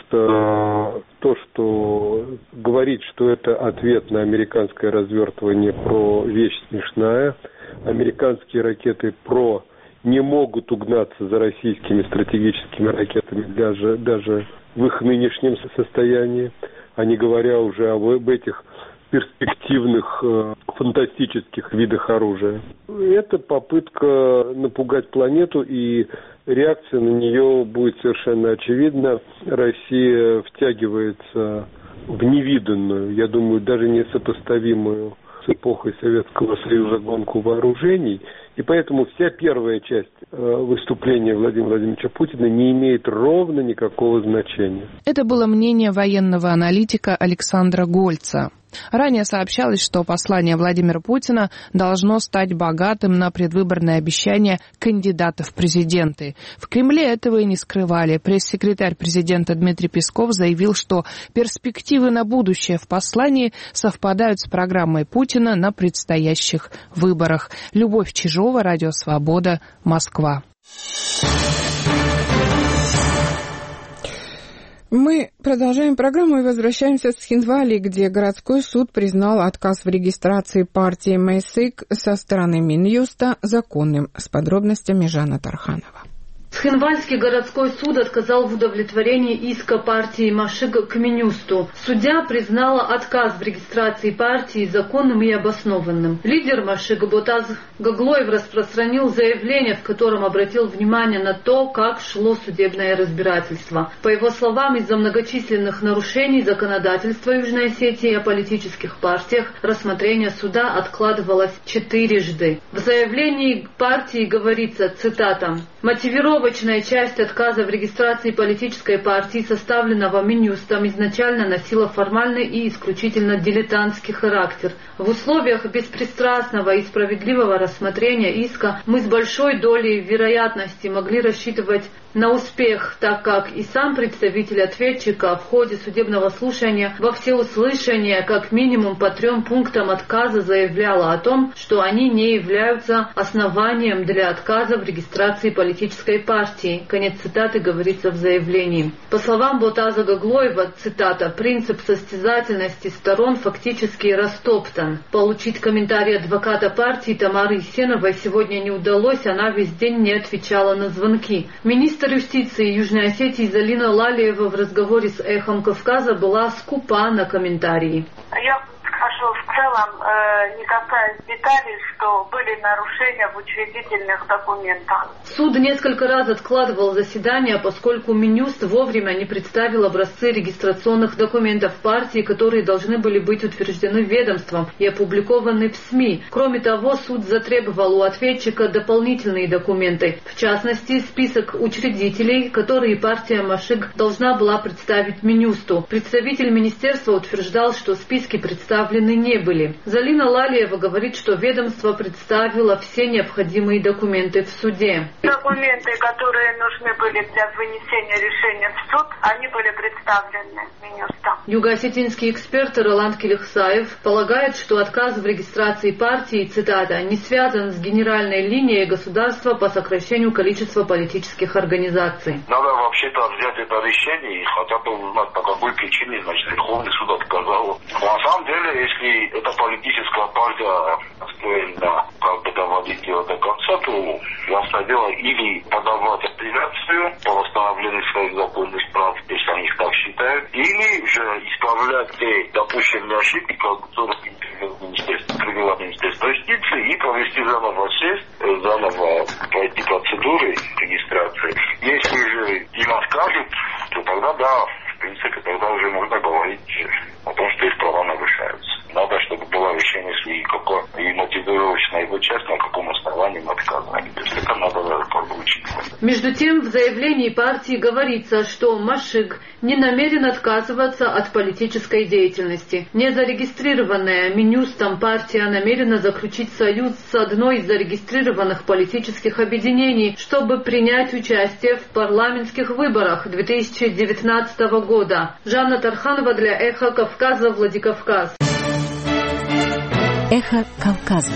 что то, что говорит, что это ответ на американское развертывание ПРО, вещь смешная. Американские ракеты ПРО не могут угнаться за российскими стратегическими ракетами даже в их нынешнем состоянии, а не говоря уже об этих перспективных, фантастических видах оружия. Это попытка напугать планету, и реакция на нее будет совершенно очевидна. Россия втягивается в невиданную, я думаю, даже несопоставимую с эпохой Советского Союза гонку вооружений. И поэтому вся первая часть выступления Владимира Владимировича Путина не имеет ровно никакого значения. Это было мнение военного аналитика Александра Гольца. Ранее сообщалось, что послание Владимира Путина должно стать богатым на предвыборные обещания кандидатов в президенты. В Кремле этого и не скрывали. Пресс-секретарь президента Дмитрий Песков заявил, что перспективы на будущее в послании совпадают с программой Путина на предстоящих выборах. Любовь Чижова, Радио Свобода, Москва. Мы продолжаем программу и возвращаемся с Цхинвали, где городской суд признал отказ в регистрации партии МСИК со стороны Минюста законным. С подробностями Жанна Тарханова. Цхинвальский городской суд отказал в удовлетворении иска партии Машиг к Минюсту. Судья признала отказ в регистрации партии законным и обоснованным. Лидер Машиг Ботаз Гаглоев распространил заявление, в котором обратил внимание на то, как шло судебное разбирательство. По его словам, из-за многочисленных нарушений законодательства Южной Осетии о политических партиях рассмотрение суда откладывалось 4 В заявлении партии говорится, цитата, «Мотивировочная часть отказа в регистрации политической партии, составленного Минюстом, изначально носила формальный и исключительно дилетантский характер. В условиях беспристрастного и справедливого рассмотрения иска мы с большой долей вероятности могли рассчитывать на успех, так как и сам представитель ответчика в ходе судебного слушания во всеуслышание как минимум по 3 пунктам отказа заявляла о том, что они не являются основанием для отказа в регистрации политической партии». Конец цитаты говорится в заявлении. По словам Ботаза Гаглоева, цитата, «принцип состязательности сторон фактически растоптан». Получить комментарий адвоката партии Тамары Исеновой сегодня не удалось, она весь день не отвечала на звонки. Министр юстиции Южной Осетии Залина Лалиева в разговоре с «Эхом Кавказа» была скупа на комментарии. Я скажу, в целом не касаясь деталей, что были нарушения в учредительных документах. Суд несколько раз откладывал заседание, поскольку Минюст вовремя не представил образцы регистрационных документов партии, которые должны были быть утверждены ведомством и опубликованы в СМИ. Кроме того, суд затребовал у ответчика дополнительные документы, в частности, список учредителей, которые партия Машиг должна была представить Минюсту. Представитель министерства утверждал, что списки представлены не были. Залина Лалиева говорит, что ведомство представило все необходимые документы в суде. Документы, которые нужны были для вынесения решения в суд, они были представлены Минюстом. Юго-осетинский эксперт Роланд Келихсаев полагает, что отказ в регистрации партии, цитата, не связан с генеральной линией государства по сокращению количества политических организаций. Надо вообще-то взять это решение и хотя бы узнать, по какой причине, значит, Верховный суд отказал. На самом деле, если эта политическая партия настроена как бы доводить дело до конца, то ясно дело, или подавать апелляцию по восстановлению своих законных прав, если они так считают, решают, или же исправлять те допущенные ошибки, которые привела Министерство юстиции, и провести заново сесть, заново пройти процедуры регистрации. Если же им откажут, то тогда да, в принципе, тогда уже можно говорить о том, что их права нарушаются. Надо, чтобы было решение и мотивировочная его часть, на каком основании мы отказали. То есть это надо учитывать. Между тем, в заявлении партии говорится, что Машиг не намерен отказываться от политической деятельности. Незарегистрированная Минюстом партия намерена заключить союз с одной из зарегистрированных политических объединений, чтобы принять участие в парламентских выборах 2019 года. Жанна Тарханова для «Эхо Кавказа», Владикавказ. Эхо Кавказа.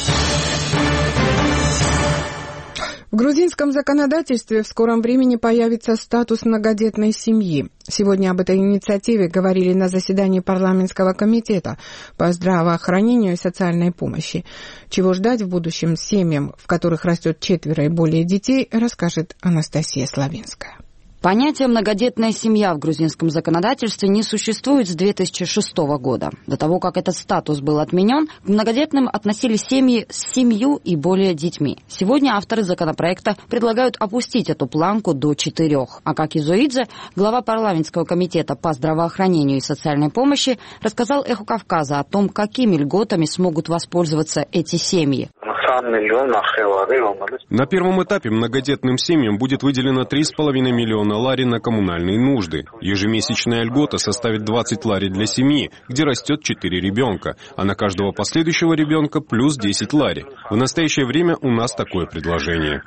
В грузинском законодательстве в скором времени появится статус многодетной семьи. Сегодня об этой инициативе говорили на заседании парламентского комитета по здравоохранению и социальной помощи. Чего ждать в будущем семьям, в которых растет 4 и более детей, расскажет Анастасия Славинская. Понятие «многодетная семья» в грузинском законодательстве не существует с 2006 года. До того, как этот статус был отменен, к многодетным относились семьи с 7 и более детьми. Сегодня авторы законопроекта предлагают опустить эту планку до 4. Акаки Зоидзе, глава парламентского комитета по здравоохранению и социальной помощи, рассказал «Эхо Кавказа» о том, какими льготами смогут воспользоваться эти семьи. На первом этапе многодетным семьям будет выделено 3,5 миллиона лари на коммунальные нужды. Ежемесячная льгота составит 20 лари для семьи, где растет 4 ребенка, а на каждого последующего ребенка плюс 10 лари. В настоящее время у нас такое предложение.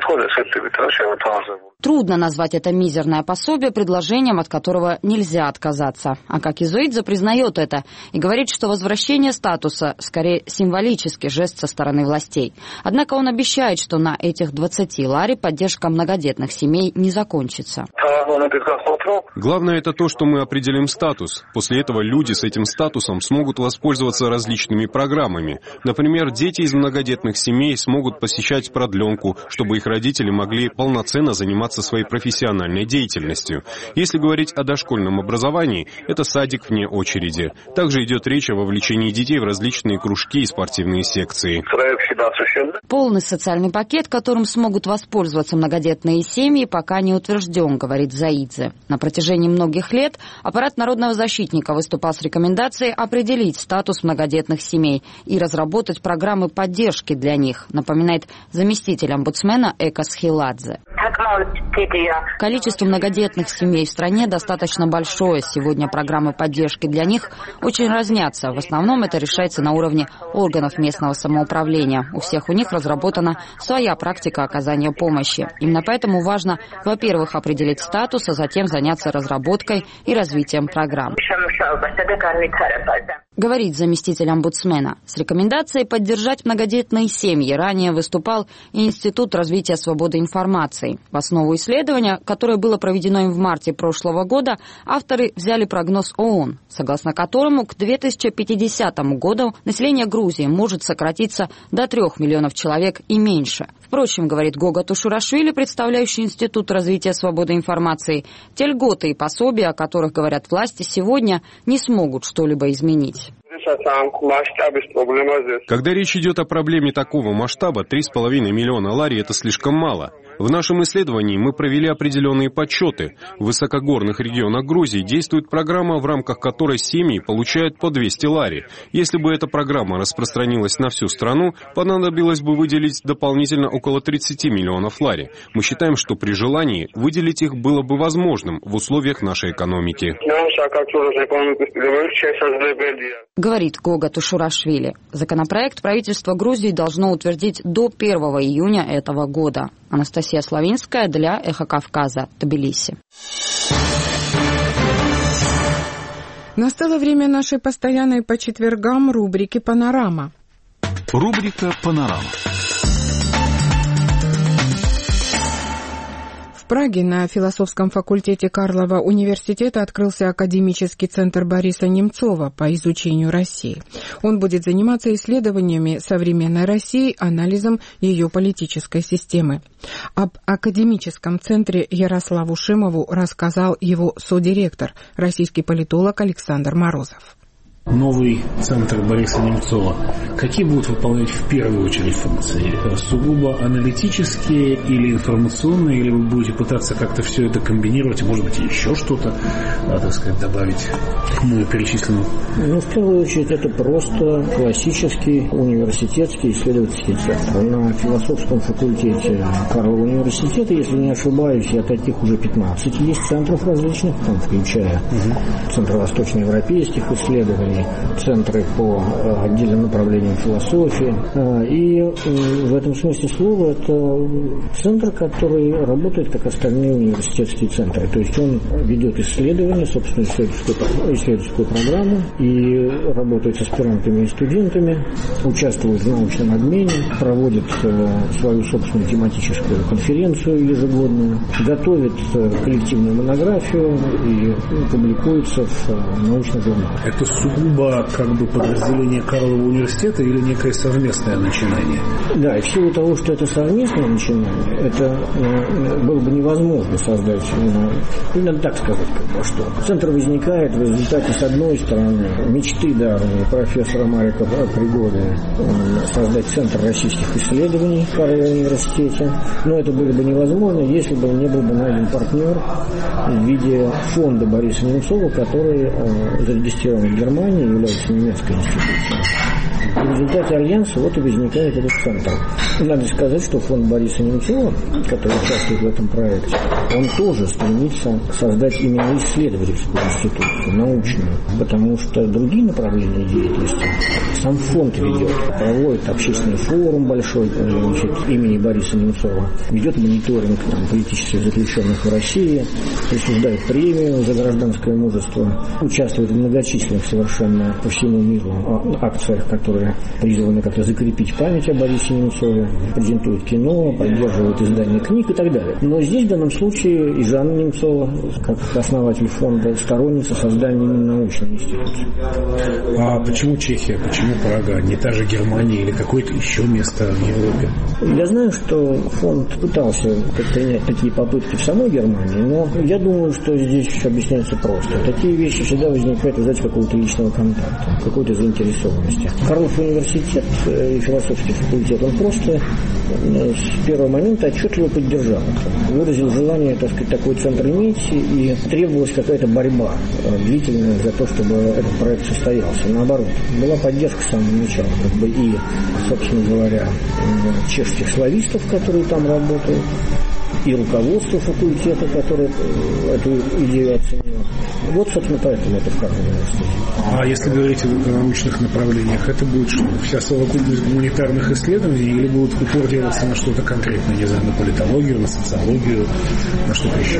Трудно назвать это мизерное пособие предложением, от которого нельзя отказаться. Акаки Зоидзе признает это и говорит, что возвращение статуса скорее символический жест со стороны властей. Однако он обещает, что на этих 20 лари поддержка многодетных семей не закончится. Главное это то, что мы определим статус. После этого люди с этим статусом смогут воспользоваться различными программами. Например, дети из многодетных семей смогут посещать продленку, чтобы их родители могли полноценно заниматься своей профессиональной деятельностью. Если говорить о дошкольном образовании, это садик вне очереди. Также идет речь о вовлечении детей в различные кружки и спортивные секции. Полный социальный пакет, которым смогут воспользоваться многодетные семьи, пока не утвержден, говорит Заидзе. На протяжении многих лет аппарат народного защитника выступал с рекомендацией определить статус многодетных семей и разработать программы поддержки для них, напоминает заместитель омбудсмена Эка Схиладзе. Количество многодетных семей в стране достаточно большое. Сегодня программы поддержки для них очень разнятся. В основном это решается на уровне органов местного самоуправления. У всех у них разработана своя практика оказания помощи. Именно поэтому важно, во-первых, определить статус, а затем заняться разработкой и развитием программ. Говорит заместитель омбудсмена. С рекомендацией поддержать многодетные семьи ранее выступал и Институт развития свободы информации. В основу исследования, которое было проведено им в марте прошлого года, авторы взяли прогноз ООН, согласно которому к 2050 году население Грузии может сократиться до 3 миллионов человек и меньше. Впрочем, говорит Гога Тушурашвили, представляющий Институт развития свободы информации, те льготы и пособия, о которых говорят власти, сегодня не смогут что-либо изменить. Когда речь идет о проблеме такого масштаба, 3,5 миллиона лари – это слишком мало. В нашем исследовании мы провели определенные подсчеты. В высокогорных регионах Грузии действует программа, в рамках которой семьи получают по 200 лари. Если бы эта программа распространилась на всю страну, понадобилось бы выделить дополнительно около 30 миллионов лари. Мы считаем, что при желании выделить их было бы возможным в условиях нашей экономики. Говорит Гога Тушурашвили. Законопроект правительство Грузии должно утвердить до 1 июня этого года. Анастасия Славинская для «Эхо Кавказа», Тбилиси. Настало время нашей постоянной по четвергам рубрики «Панорама». Рубрика «Панорама». В Праге на философском факультете Карлова университета открылся академический центр Бориса Немцова по изучению России. Он будет заниматься исследованиями современной России, анализом ее политической системы. Об академическом центре Ярославу Шимову рассказал его содиректор, российский политолог Александр Морозов. Новый центр Бориса Немцова, какие будут выполнять в первую очередь функции? Сугубо аналитические или информационные, или вы будете пытаться как-то все это комбинировать, может быть, еще что-то, так сказать, добавить к моему перечисленному? В первую очередь, это просто классический университетский исследовательский центр. На философском факультете Карлова университета, если не ошибаюсь, я таких уже 15 есть центров различных, там, включая Центр восточноевропейских исследований, центры по отдельным направлениям философии. И в этом смысле слова это центр, который работает как остальные университетские центры. То есть он ведет исследования, собственно, исследовательскую программу и работает с аспирантами и студентами, участвует в научном обмене, проводит свою собственную тематическую конференцию ежегодную, готовит коллективную монографию и публикуется в научных журналах. Это сугубо как бы подразделение Карлова университета или некое совместное начинание? Да, и в силу того, что это совместное начинание, это было бы невозможно создать, надо так сказать, что центр возникает в результате, с одной стороны, мечты давней профессора Марика Григория создать центр российских исследований в Карловом университете, но это было бы невозможно, если бы не был бы найден партнер в виде фонда Бориса Немцова, который зарегистрирован в Германии, является немецкой институцией. В результате альянса вот и возникает этот центр. Надо сказать, что фонд Бориса Немцова, который участвует в этом проекте, он тоже стремится создать именно исследовательскую институцию, научную, потому что другие направления деятельности сам фонд ведет, проводит общественный форум большой, имени Бориса Немцова, ведет мониторинг политических заключенных в России, присуждает премию за гражданское мужество, участвует в многочисленных совершенно по всему миру акциях, которые призваны как-то закрепить память о Борисе Немцове, презентует кино, поддерживает издание книг и так далее. Но здесь в данном случае и Жанна Немцова, как основатель фонда, сторонница создания именно научной институции. А почему Чехия, почему Прага, не та же Германия или какое-то еще место в Европе? Я знаю, что фонд пытался предпринять такие попытки в самой Германии, но я думаю, что здесь объясняется просто. Такие вещи всегда возникают из какого-то личного контакта, какой-то заинтересованности. Карлов университет и философский факультет, он просто с первого момента отчетливо поддержал это. Выразил желание, так сказать, такой центр иметь, и требовалась какая-то борьба длительная за то, чтобы этот проект состоялся. Наоборот, была поддержка с самого начала, и, собственно говоря, чешских славистов, которые там работают, и руководство факультета, которое эту идею оценило. Вот, собственно, поэтому это в каждом университете. А если говорить о научных направлениях, это будет что? Вся совокупность гуманитарных исследований или будут упор делаться на что-то конкретное, не знаю, на политологию, на социологию, на что-то еще?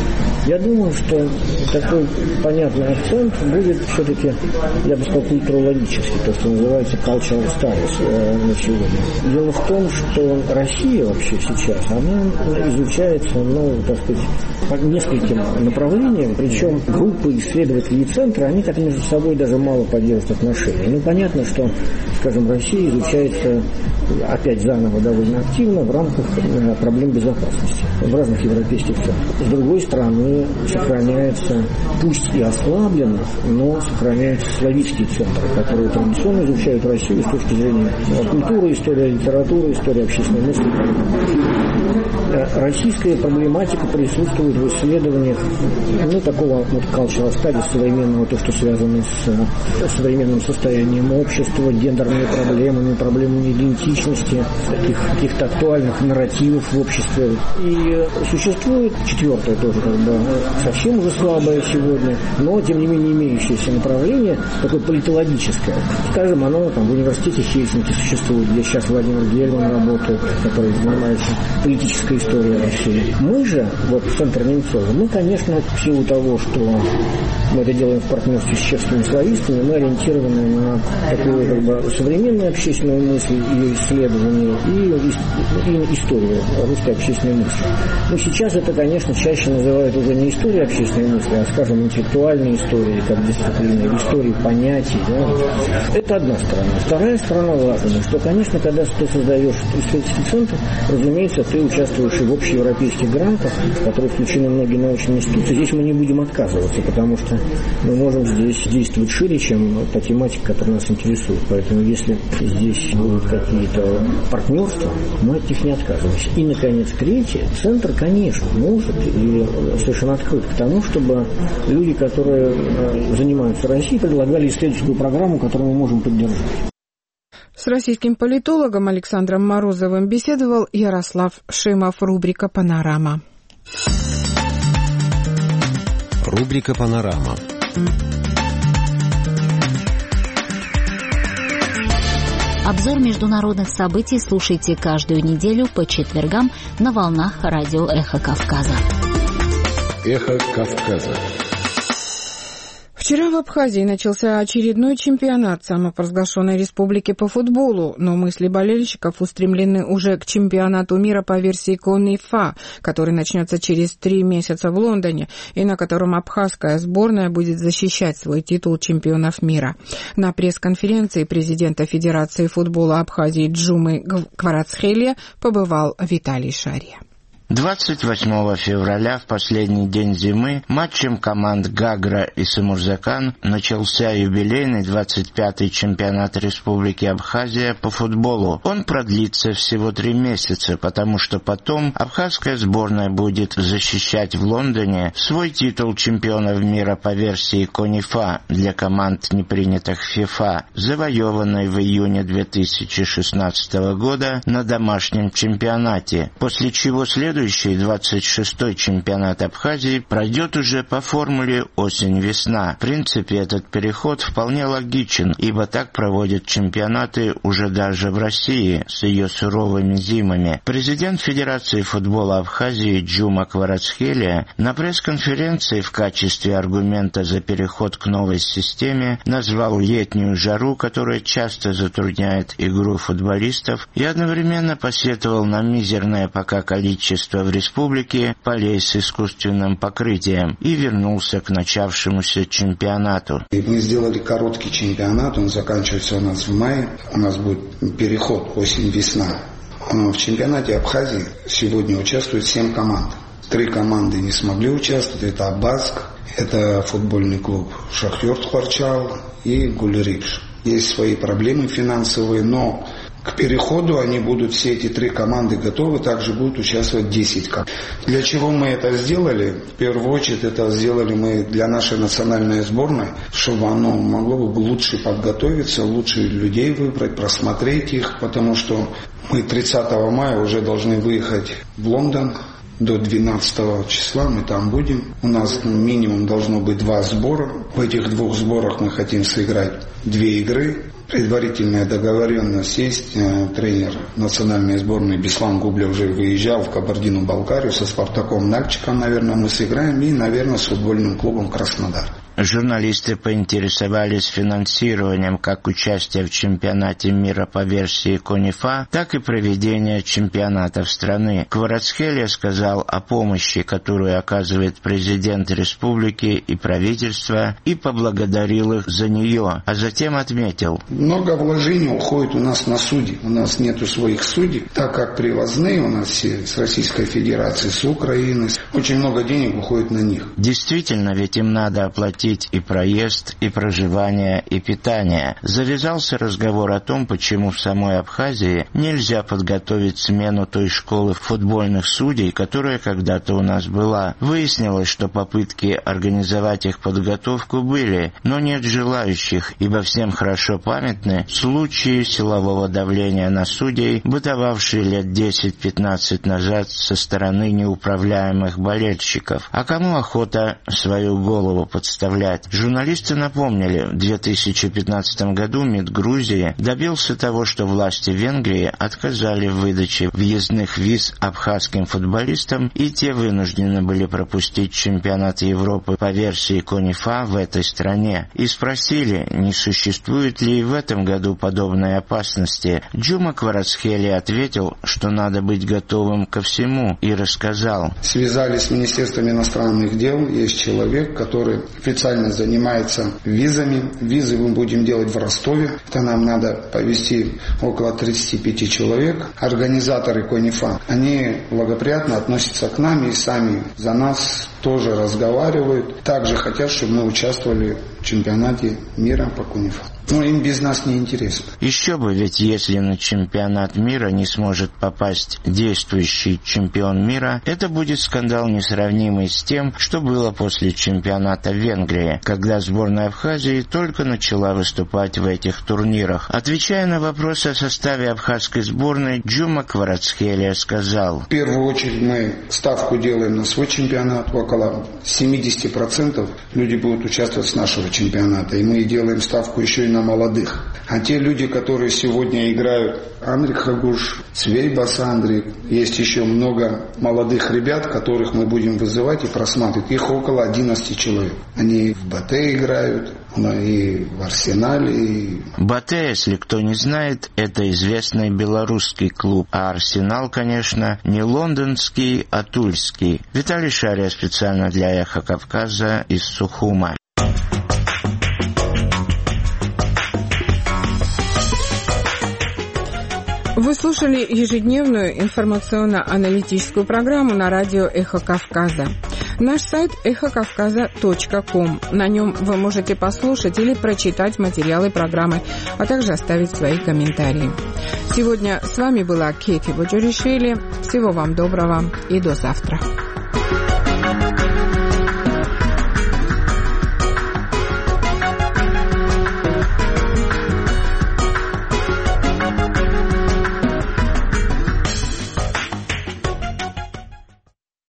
Я думаю, что такой понятный акцент будет все-таки, я бы сказал, культурологический, то, что называется cultural studies на сегодня. Дело в том, что Россия вообще сейчас, она изучается, так сказать, по нескольким направлениям, причем группы исследователей и центры, они так между собой даже мало поддерживают отношения. Понятно, что, скажем, Россия изучается опять заново довольно активно в рамках проблем безопасности в разных европейских центрах. С другой стороны, сохраняется, пусть и ослабленно, но сохраняются славянские центры, которые традиционно изучают Россию с точки зрения культуры, истории литературы, истории общественной мысли. Российская проблематика присутствует в исследованиях такого cultural studies современного, то, что связано с современным состоянием общества, гендерными проблемами, проблемами идентичности, таких каких-то актуальных нарративов в обществе. И существует четвертое тоже совсем уже слабое сегодня, но тем не менее имеющееся направление, такое политологическое. Скажем, оно в университете Хельсинки существует, где сейчас Владимир Гельман работает, который занимается политической история России. Мы же, вот Центр Немцова, мы, конечно, в силу того, что мы это делаем в партнерстве с чешскими славистами, мы ориентированы на такую как бы современную общественную мысль, ее исследование и историю русской общественной мысли. Но сейчас это, конечно, чаще называют уже не историей общественной мысли, а, скажем, интеллектуальной историей, как дисциплиной, историей понятий. Да? Это одна сторона. Вторая сторона важная, что, конечно, когда ты создаешь исследовательский центр, разумеется, ты участвуешь и в общеевропейских грантах, в которые включены многие научные институты. Здесь мы не будем отказываться, потому что мы можем здесь действовать шире, чем та тематика, которая нас интересует. Поэтому если здесь будут какие-то партнерства, мы от них не отказываемся. И, наконец, третье. Центр, конечно, может и совершенно открыт к тому, чтобы люди, которые занимаются Россией, предлагали исследовательскую программу, которую мы можем поддержать. С российским политологом Александром Морозовым беседовал Ярослав Шимов. Рубрика «Панорама». Рубрика «Панорама». Обзор международных событий слушайте каждую неделю по четвергам на волнах радио «Эхо Кавказа». «Эхо Кавказа». Вчера в Абхазии начался очередной чемпионат самопровозглашенной республики по футболу, но мысли болельщиков устремлены уже к чемпионату мира по версии КОНИФА, который начнется через 3 месяца в Лондоне, и на котором абхазская сборная будет защищать свой титул чемпионов мира. На пресс-конференции президента Федерации футбола Абхазии Джумы Кварацхелия побывал Виталий Шария. 28 февраля, в последний день зимы, матчем команд Гагра и Самурзакан начался юбилейный 25-й чемпионат Республики Абхазия по футболу. Он продлится всего 3 месяца, потому что потом абхазская сборная будет защищать в Лондоне свой титул чемпионов мира по версии КОНИФА для команд, не принятых в ФИФА, завоеванной в июне 2016 года на домашнем чемпионате, после чего следующий 26-й чемпионат Абхазии пройдет уже по формуле осень-весна. В принципе, этот переход вполне логичен, ибо так проводят чемпионаты уже даже в России с ее суровыми зимами. Президент Федерации футбола Абхазии Джума Кварацхелия на пресс-конференции в качестве аргумента за переход к новой системе назвал летнюю жару, которая часто затрудняет игру футболистов, и одновременно посетовал на мизерное пока количество в республике полей с искусственным покрытием и вернулся к начавшемуся чемпионату. Мы сделали короткий чемпионат, он заканчивается у нас в мае, у нас будет переход осень-весна. В чемпионате Абхазии сегодня участвует 7 команд. 3 команды не смогли участвовать, это Абазк, это футбольный клуб Шахтер Тхварчал и Гулерипш. Есть свои проблемы финансовые, но к переходу они будут, все эти 3 команды готовы, также будут участвовать 10 команд. Для чего мы это сделали? В первую очередь это сделали мы для нашей национальной сборной, чтобы оно могло бы лучше подготовиться, лучше людей выбрать, просмотреть их, потому что мы 30 мая уже должны выехать в Лондон. До 12 числа мы там будем. У нас минимум должно быть 2 сбора. В этих 2 сборах мы хотим сыграть 2 игры. Предварительная договоренность есть. Тренер национальной сборной Беслан Губля уже выезжал в Кабардино-Балкарию со Спартаком Нальчиком, наверное, мы сыграем, и, наверное, с футбольным клубом Краснодар. Журналисты поинтересовались финансированием как участия в чемпионате мира по версии КОНИФА, так и проведения чемпионатов страны. Кварацхелия сказал о помощи, которую оказывает президент республики и правительство, и поблагодарил их за нее, а затем отметил: много вложений уходит у нас на судей. У нас нету своих судей, так как привозные у нас все с Российской Федерации, с Украины. Очень много денег уходит на них. Действительно, ведь им надо оплатить и проезд, и проживание, и питание. Завязался разговор о том, почему в самой Абхазии нельзя подготовить смену той школы футбольных судей, которая когда-то у нас была. Выяснилось, что попытки организовать их подготовку были, но нет желающих, ибо всем хорошо памятны случаи силового давления на судей, бытовавшие лет 10-15 назад со стороны неуправляемых болельщиков. А кому охота свою голову подставлять управлять. Журналисты напомнили, в 2015 году МИД Грузии добился того, что власти Венгрии отказали в выдаче въездных виз абхазским футболистам, и те вынуждены были пропустить чемпионат Европы по версии КОНИФА в этой стране. И спросили, не существует ли и в этом году подобной опасности. Джума Кварацхелия ответил, что надо быть готовым ко всему, и рассказал. Связались с Министерством иностранных дел, есть человек, который официально занимается визами. Визы мы будем делать в Ростове. Это нам надо повезти около 35 человек. Организаторы КОНИФА, они благоприятно относятся к нам и сами за нас тоже разговаривают. Также хотят, чтобы мы участвовали в чемпионате мира по КОНИФА. Но им без нас не интересно. Еще бы, ведь если на чемпионат мира не сможет попасть действующий чемпион мира, это будет скандал, несравнимый с тем, что было после чемпионата в Венгрии, когда сборная Абхазии только начала выступать в этих турнирах. Отвечая на вопросы о составе абхазской сборной, Джума Кварацхелия сказал: в первую очередь мы ставку делаем на свой чемпионат. Около 70% люди будут участвовать с нашего чемпионата. И мы делаем ставку еще и на молодых. А те люди, которые сегодня играют, Андрик Хагуш, Свей Басандрик, есть еще много молодых ребят, которых мы будем вызывать и просматривать. Их около 11 человек. Они в БТ играют, и в Арсенале. БТ, если кто не знает, это известный белорусский клуб. А Арсенал, конечно, не лондонский, а тульский. Виталий Шария специально для Эхо Кавказа из Сухума. Вы слушали ежедневную информационно-аналитическую программу на радио «Эхо Кавказа». Наш сайт эхокавказа.ком. На нем вы можете послушать или прочитать материалы программы, а также оставить свои комментарии. Сегодня с вами была Кети Боджоришвили. Всего вам доброго и до завтра.